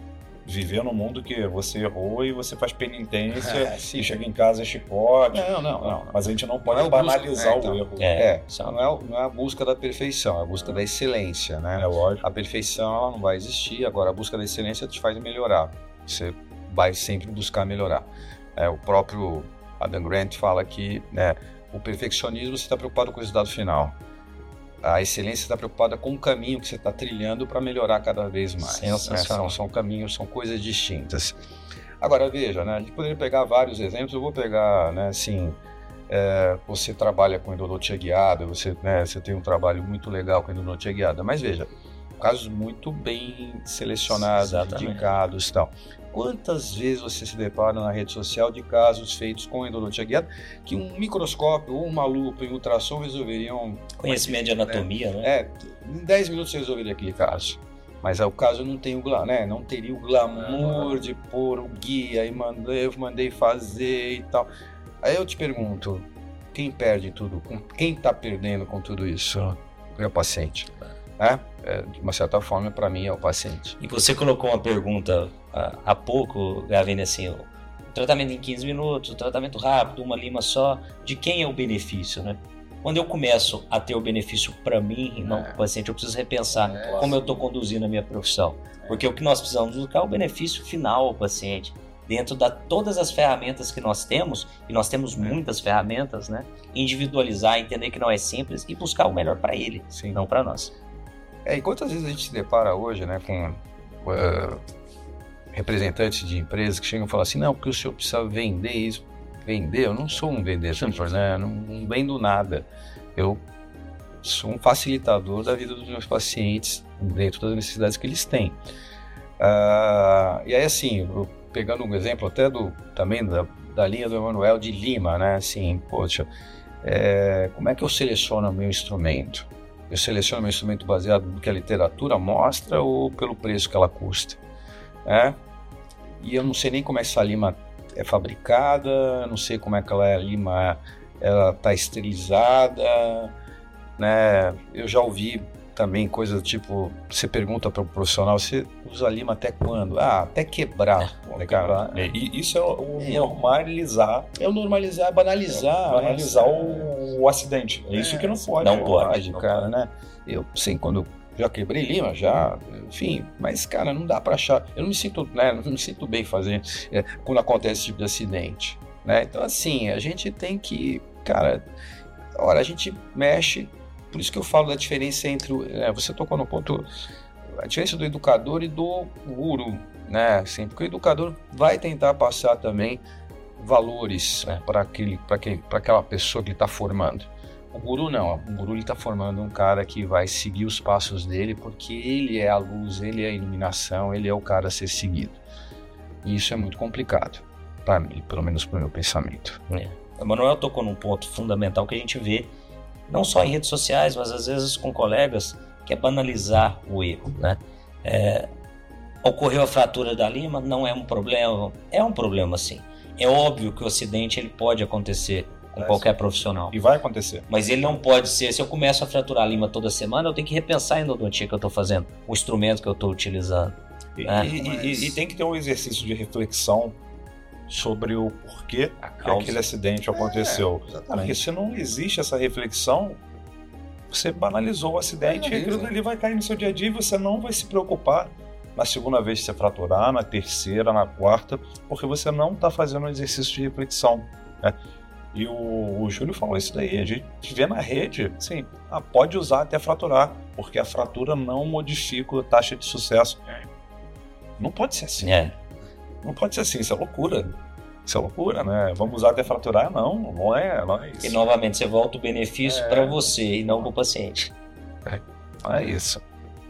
viver num mundo que você errou e você faz penitência é, e chega em casa e chicote. Não, não, não. Mas a gente não pode não é banalizar busca, é, então, o erro. É, é não, é, não é a busca da perfeição, é a busca é. da excelência, né? É lógico. A perfeição ela não vai existir, agora a busca da excelência te faz melhorar. Você vai sempre buscar melhorar. É, o próprio Adam Grant fala que né, o perfeccionismo você está preocupado com o resultado final. A excelência está preocupada com o caminho que você está trilhando para melhorar cada vez mais. Né? São, são caminhos, são coisas distintas. Agora veja, né, a gente poderia pegar vários exemplos, eu vou pegar, né, assim, é, você trabalha com endodontia guiada, você, né, você tem um trabalho muito legal com endodontia guiada, mas veja, casos muito bem selecionados, Exatamente. indicados e tal. Quantas vezes você se depara na rede social de casos feitos com endodontia guiada que um microscópio ou uma lupa em ultrassom resolveriam... Conhecimento de anatomia, né? É, em dez minutos você resolveria aquele caso. Mas o caso não tem o gla, né? Não teria o glamour ah, de pôr o guia e mandei, eu mandei fazer e tal. Aí eu te pergunto, quem perde tudo? Quem está perdendo com tudo isso? É o paciente. É? É, de uma certa forma, para mim, é o paciente. E você colocou uma pergunta há, há pouco, Gavini, assim, o tratamento em quinze minutos, o tratamento rápido, uma lima só, de quem é o benefício, né? Quando eu começo a ter o benefício para mim e não para o paciente, eu preciso repensar é, como eu estou conduzindo a minha profissão. Porque o que nós precisamos buscar é o benefício final ao paciente. Dentro de todas as ferramentas que nós temos, e nós temos muitas ferramentas, né? Individualizar, entender que não é simples e buscar o melhor para ele, Sim. não para nós. É, e quantas vezes a gente se depara hoje, né, com uh, representantes de empresas que chegam e falam assim, não, porque o senhor precisa vender isso. Vender? Eu não sou um vendedor, né? Não, não vendo nada. Eu sou um facilitador da vida dos meus pacientes dentro das necessidades que eles têm. Uh, e aí, assim, eu, pegando um exemplo até do, também da, da linha do Emanuel de Lima, né? Assim, poxa, é, como é que eu seleciono o meu instrumento? Eu seleciono meu instrumento baseado no que a literatura mostra ou pelo preço que ela custa? É? E eu não sei nem como essa lima é fabricada, não sei como é que ela é, a lima ela está esterilizada, né? Eu já ouvi também coisas tipo, você pergunta para o profissional, você usa lima até quando? Ah, até quebrar. É, quebrar. É, e isso é o é, normalizar. É o normalizar, banalizar. É, banalizar né? o, o acidente. É, é isso que não pode. Não pode, não cara, pode. Né? Eu, sim, quando já quebrei lima, já, enfim, mas, cara, não dá para achar. Eu não me sinto, né, não me sinto bem fazer é, quando acontece esse tipo de acidente, né? Então, assim, a gente tem que, cara, olha, a gente mexe. Por isso que eu falo da diferença entre, é, você tocou no ponto, a diferença do educador e do guru, né? Assim, porque o educador vai tentar passar também valores né, para aquele, para aquele, para aquela pessoa que ele está formando. O guru não, o guru está formando um cara que vai seguir os passos dele, porque ele é a luz, ele é a iluminação, ele é o cara a ser seguido. E isso é muito complicado, para mim, pelo menos para o meu pensamento. É. O Emanuel tocou num ponto fundamental que a gente vê não só em redes sociais, mas às vezes com colegas, que é banalizar o erro, né? É, ocorreu a fratura da lima, não é um problema, é um problema sim. É óbvio que o acidente ele pode acontecer com é, qualquer sim. profissional. E vai acontecer. Mas ele não pode ser, se eu começo a fraturar a lima toda semana, eu tenho que repensar a endodontia que eu estou fazendo, o instrumento que eu estou utilizando. E, né? e, mas... e, e tem que ter um exercício de reflexão sobre o porquê que aquele acidente aconteceu. É, porque se não existe essa reflexão, você banalizou o acidente é, e aquilo ali vai cair no seu dia a dia e você não vai se preocupar na segunda vez que você fraturar, na terceira, na quarta, porque você não está fazendo um exercício de reflexão. Né? E o, o Júlio falou isso daí, a gente vê na rede, assim, ah, pode usar até fraturar, porque a fratura não modifica a taxa de sucesso. Não pode ser assim. É. Não pode ser assim, isso é loucura. Isso é loucura, né? Vamos usar até fraturar? Não, não é, não é isso. E novamente você volta o benefício é... para você e não para o paciente. É, não é isso.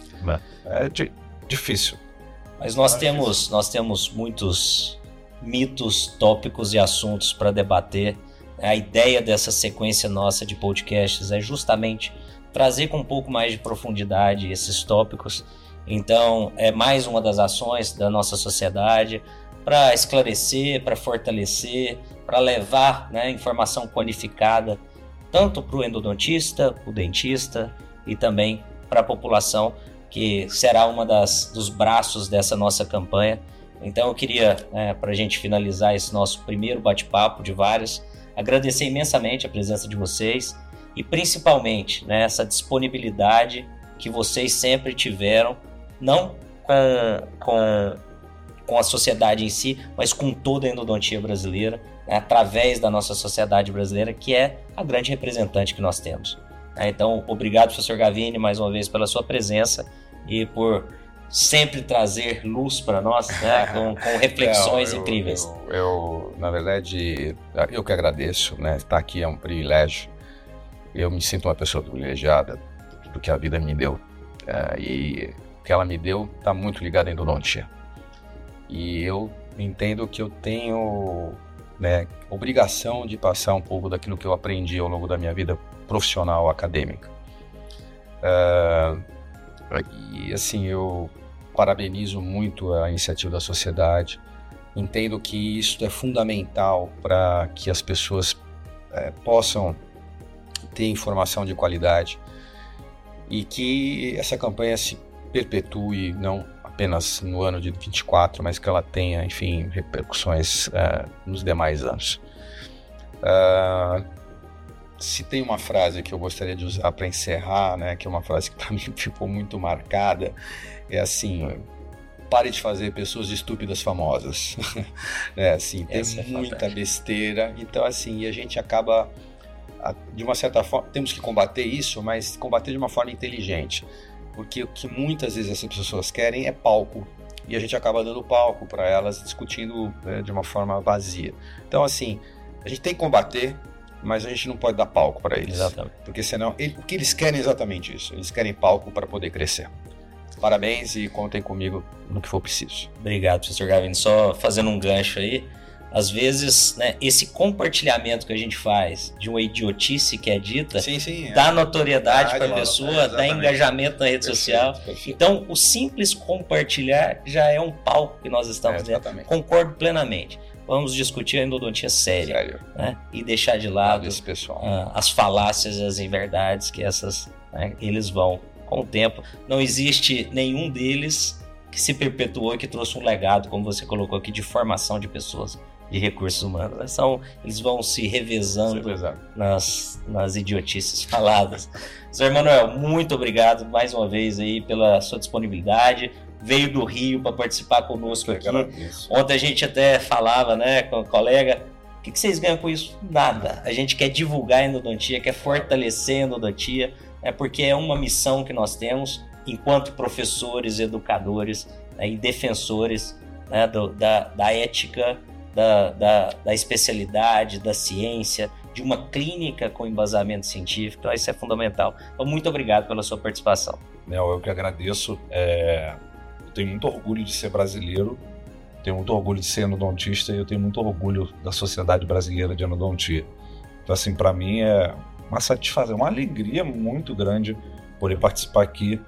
É di- difícil. Mas nós é temos, difícil. nós temos muitos mitos, tópicos e assuntos para debater. A ideia dessa sequência nossa de podcasts é justamente trazer com um pouco mais de profundidade esses tópicos. Então, é mais uma das ações da nossa sociedade para esclarecer, para fortalecer, para levar né, informação qualificada tanto para o endodontista, o dentista e também para a população, que será uma das dos braços dessa nossa campanha. Então, eu queria, né, para a gente finalizar esse nosso primeiro bate-papo de vários, agradecer imensamente a presença de vocês e principalmente né, essa disponibilidade que vocês sempre tiveram, não com, com, com a sociedade em si, mas com toda a endodontia brasileira, né, através da nossa sociedade brasileira, que é a grande representante que nós temos. Então, obrigado, professor Gavini, mais uma vez pela sua presença e por sempre trazer luz para nós, né, com, com reflexões Não, eu, incríveis. Eu, eu, na verdade, eu que agradeço, né, estar aqui é um privilégio. Eu me sinto uma pessoa privilegiada do que a vida me deu. É, e que ela me deu está muito ligado à endodontia. E eu entendo que eu tenho, né, obrigação de passar um pouco daquilo que eu aprendi ao longo da minha vida profissional, acadêmica. Uh, e assim, eu parabenizo muito a iniciativa da sociedade. Entendo que isso é fundamental para que as pessoas é, possam ter informação de qualidade e que essa campanha se perpetue não apenas no ano de vinte e quatro, mas que ela tenha, enfim, repercussões uh, nos demais anos. Uh, se tem uma frase que eu gostaria de usar para encerrar, né, que é uma frase que para mim ficou muito marcada, é assim: pare de fazer pessoas estúpidas famosas. É assim, tem Essa muita é besteira, então assim, e a gente acaba, de uma certa forma, temos que combater isso, mas combater de uma forma inteligente. Porque o que muitas vezes essas pessoas querem é palco, e a gente acaba dando palco para elas, discutindo, né, de uma forma vazia. Então, assim, a gente tem que combater, mas a gente não pode dar palco para eles. Exatamente. Porque senão, ele, o que eles querem é exatamente isso, eles querem palco para poder crescer. Parabéns e contem comigo no que for preciso. Obrigado, professor Gavin. Só fazendo um gancho aí, às vezes, né, esse compartilhamento que a gente faz de uma idiotice que é dita, sim, sim, dá é. notoriedade para a é, pessoa, é, dá engajamento na rede perfeito, social. Perfeito. Então, o simples compartilhar já é um palco que nós estamos é, dentro. Concordo plenamente. Vamos discutir a endodontia séria, Sério. Né, e deixar de lado esse pessoal. Uh, as falácias e as inverdades que essas, né, eles vão com o tempo. Não existe nenhum deles que se perpetuou e que trouxe um legado, como você colocou aqui, de formação de pessoas de recursos humanos. São, eles vão se revezando nas, nas idiotices faladas. senhor Emanuel, muito obrigado mais uma vez aí pela sua disponibilidade. Veio do Rio para participar conosco aqui. Ontem a gente até falava, né, com a colega, o que, que vocês ganham com isso? Nada. A gente quer divulgar a endodontia, quer fortalecer a endodontia, é porque é uma missão que nós temos enquanto professores, educadores, né, e defensores, né, do, da, da ética, da, da, da especialidade, da ciência, de uma clínica com embasamento científico. Então isso é fundamental. Então muito obrigado pela sua participação. Nel, eu que agradeço. É... Eu tenho muito orgulho de ser brasileiro, tenho muito orgulho de ser endodontista e eu tenho muito orgulho da Sociedade Brasileira de Endodontia. Então assim, para mim é uma satisfação, uma alegria muito grande poder participar aqui.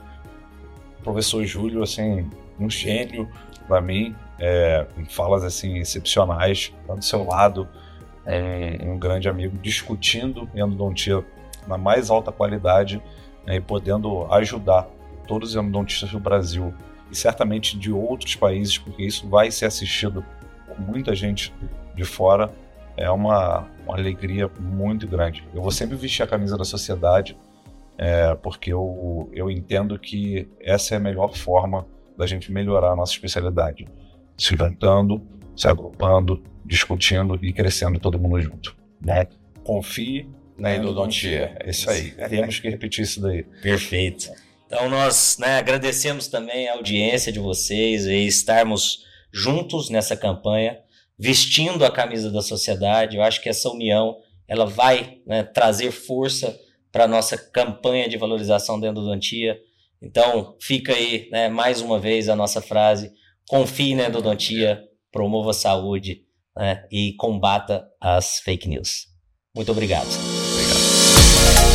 O professor Júlio, assim, um gênio para mim, é, em falas assim excepcionais, está do seu lado, é, um grande amigo, discutindo endodontia na mais alta qualidade, né, e podendo ajudar todos os endodontistas do Brasil e certamente de outros países, porque isso vai ser assistido com muita gente de fora. É uma, uma alegria muito grande. Eu vou sempre vestir a camisa da sociedade, é, porque eu, eu entendo que essa é a melhor forma da gente melhorar a nossa especialidade. Se juntando, se agrupando, discutindo e crescendo todo mundo junto. Né? Confie na endodontia. É isso aí. Temos que repetir isso daí. Perfeito. Então nós, né, agradecemos também a audiência de vocês e estarmos juntos nessa campanha, vestindo a camisa da sociedade. Eu acho que essa união ela vai, né, trazer força para a nossa campanha de valorização da endodontia. Então fica aí, né, mais uma vez a nossa frase: confie na endodontia, promova a saúde, né, e combata as fake news. Muito obrigado. Obrigado.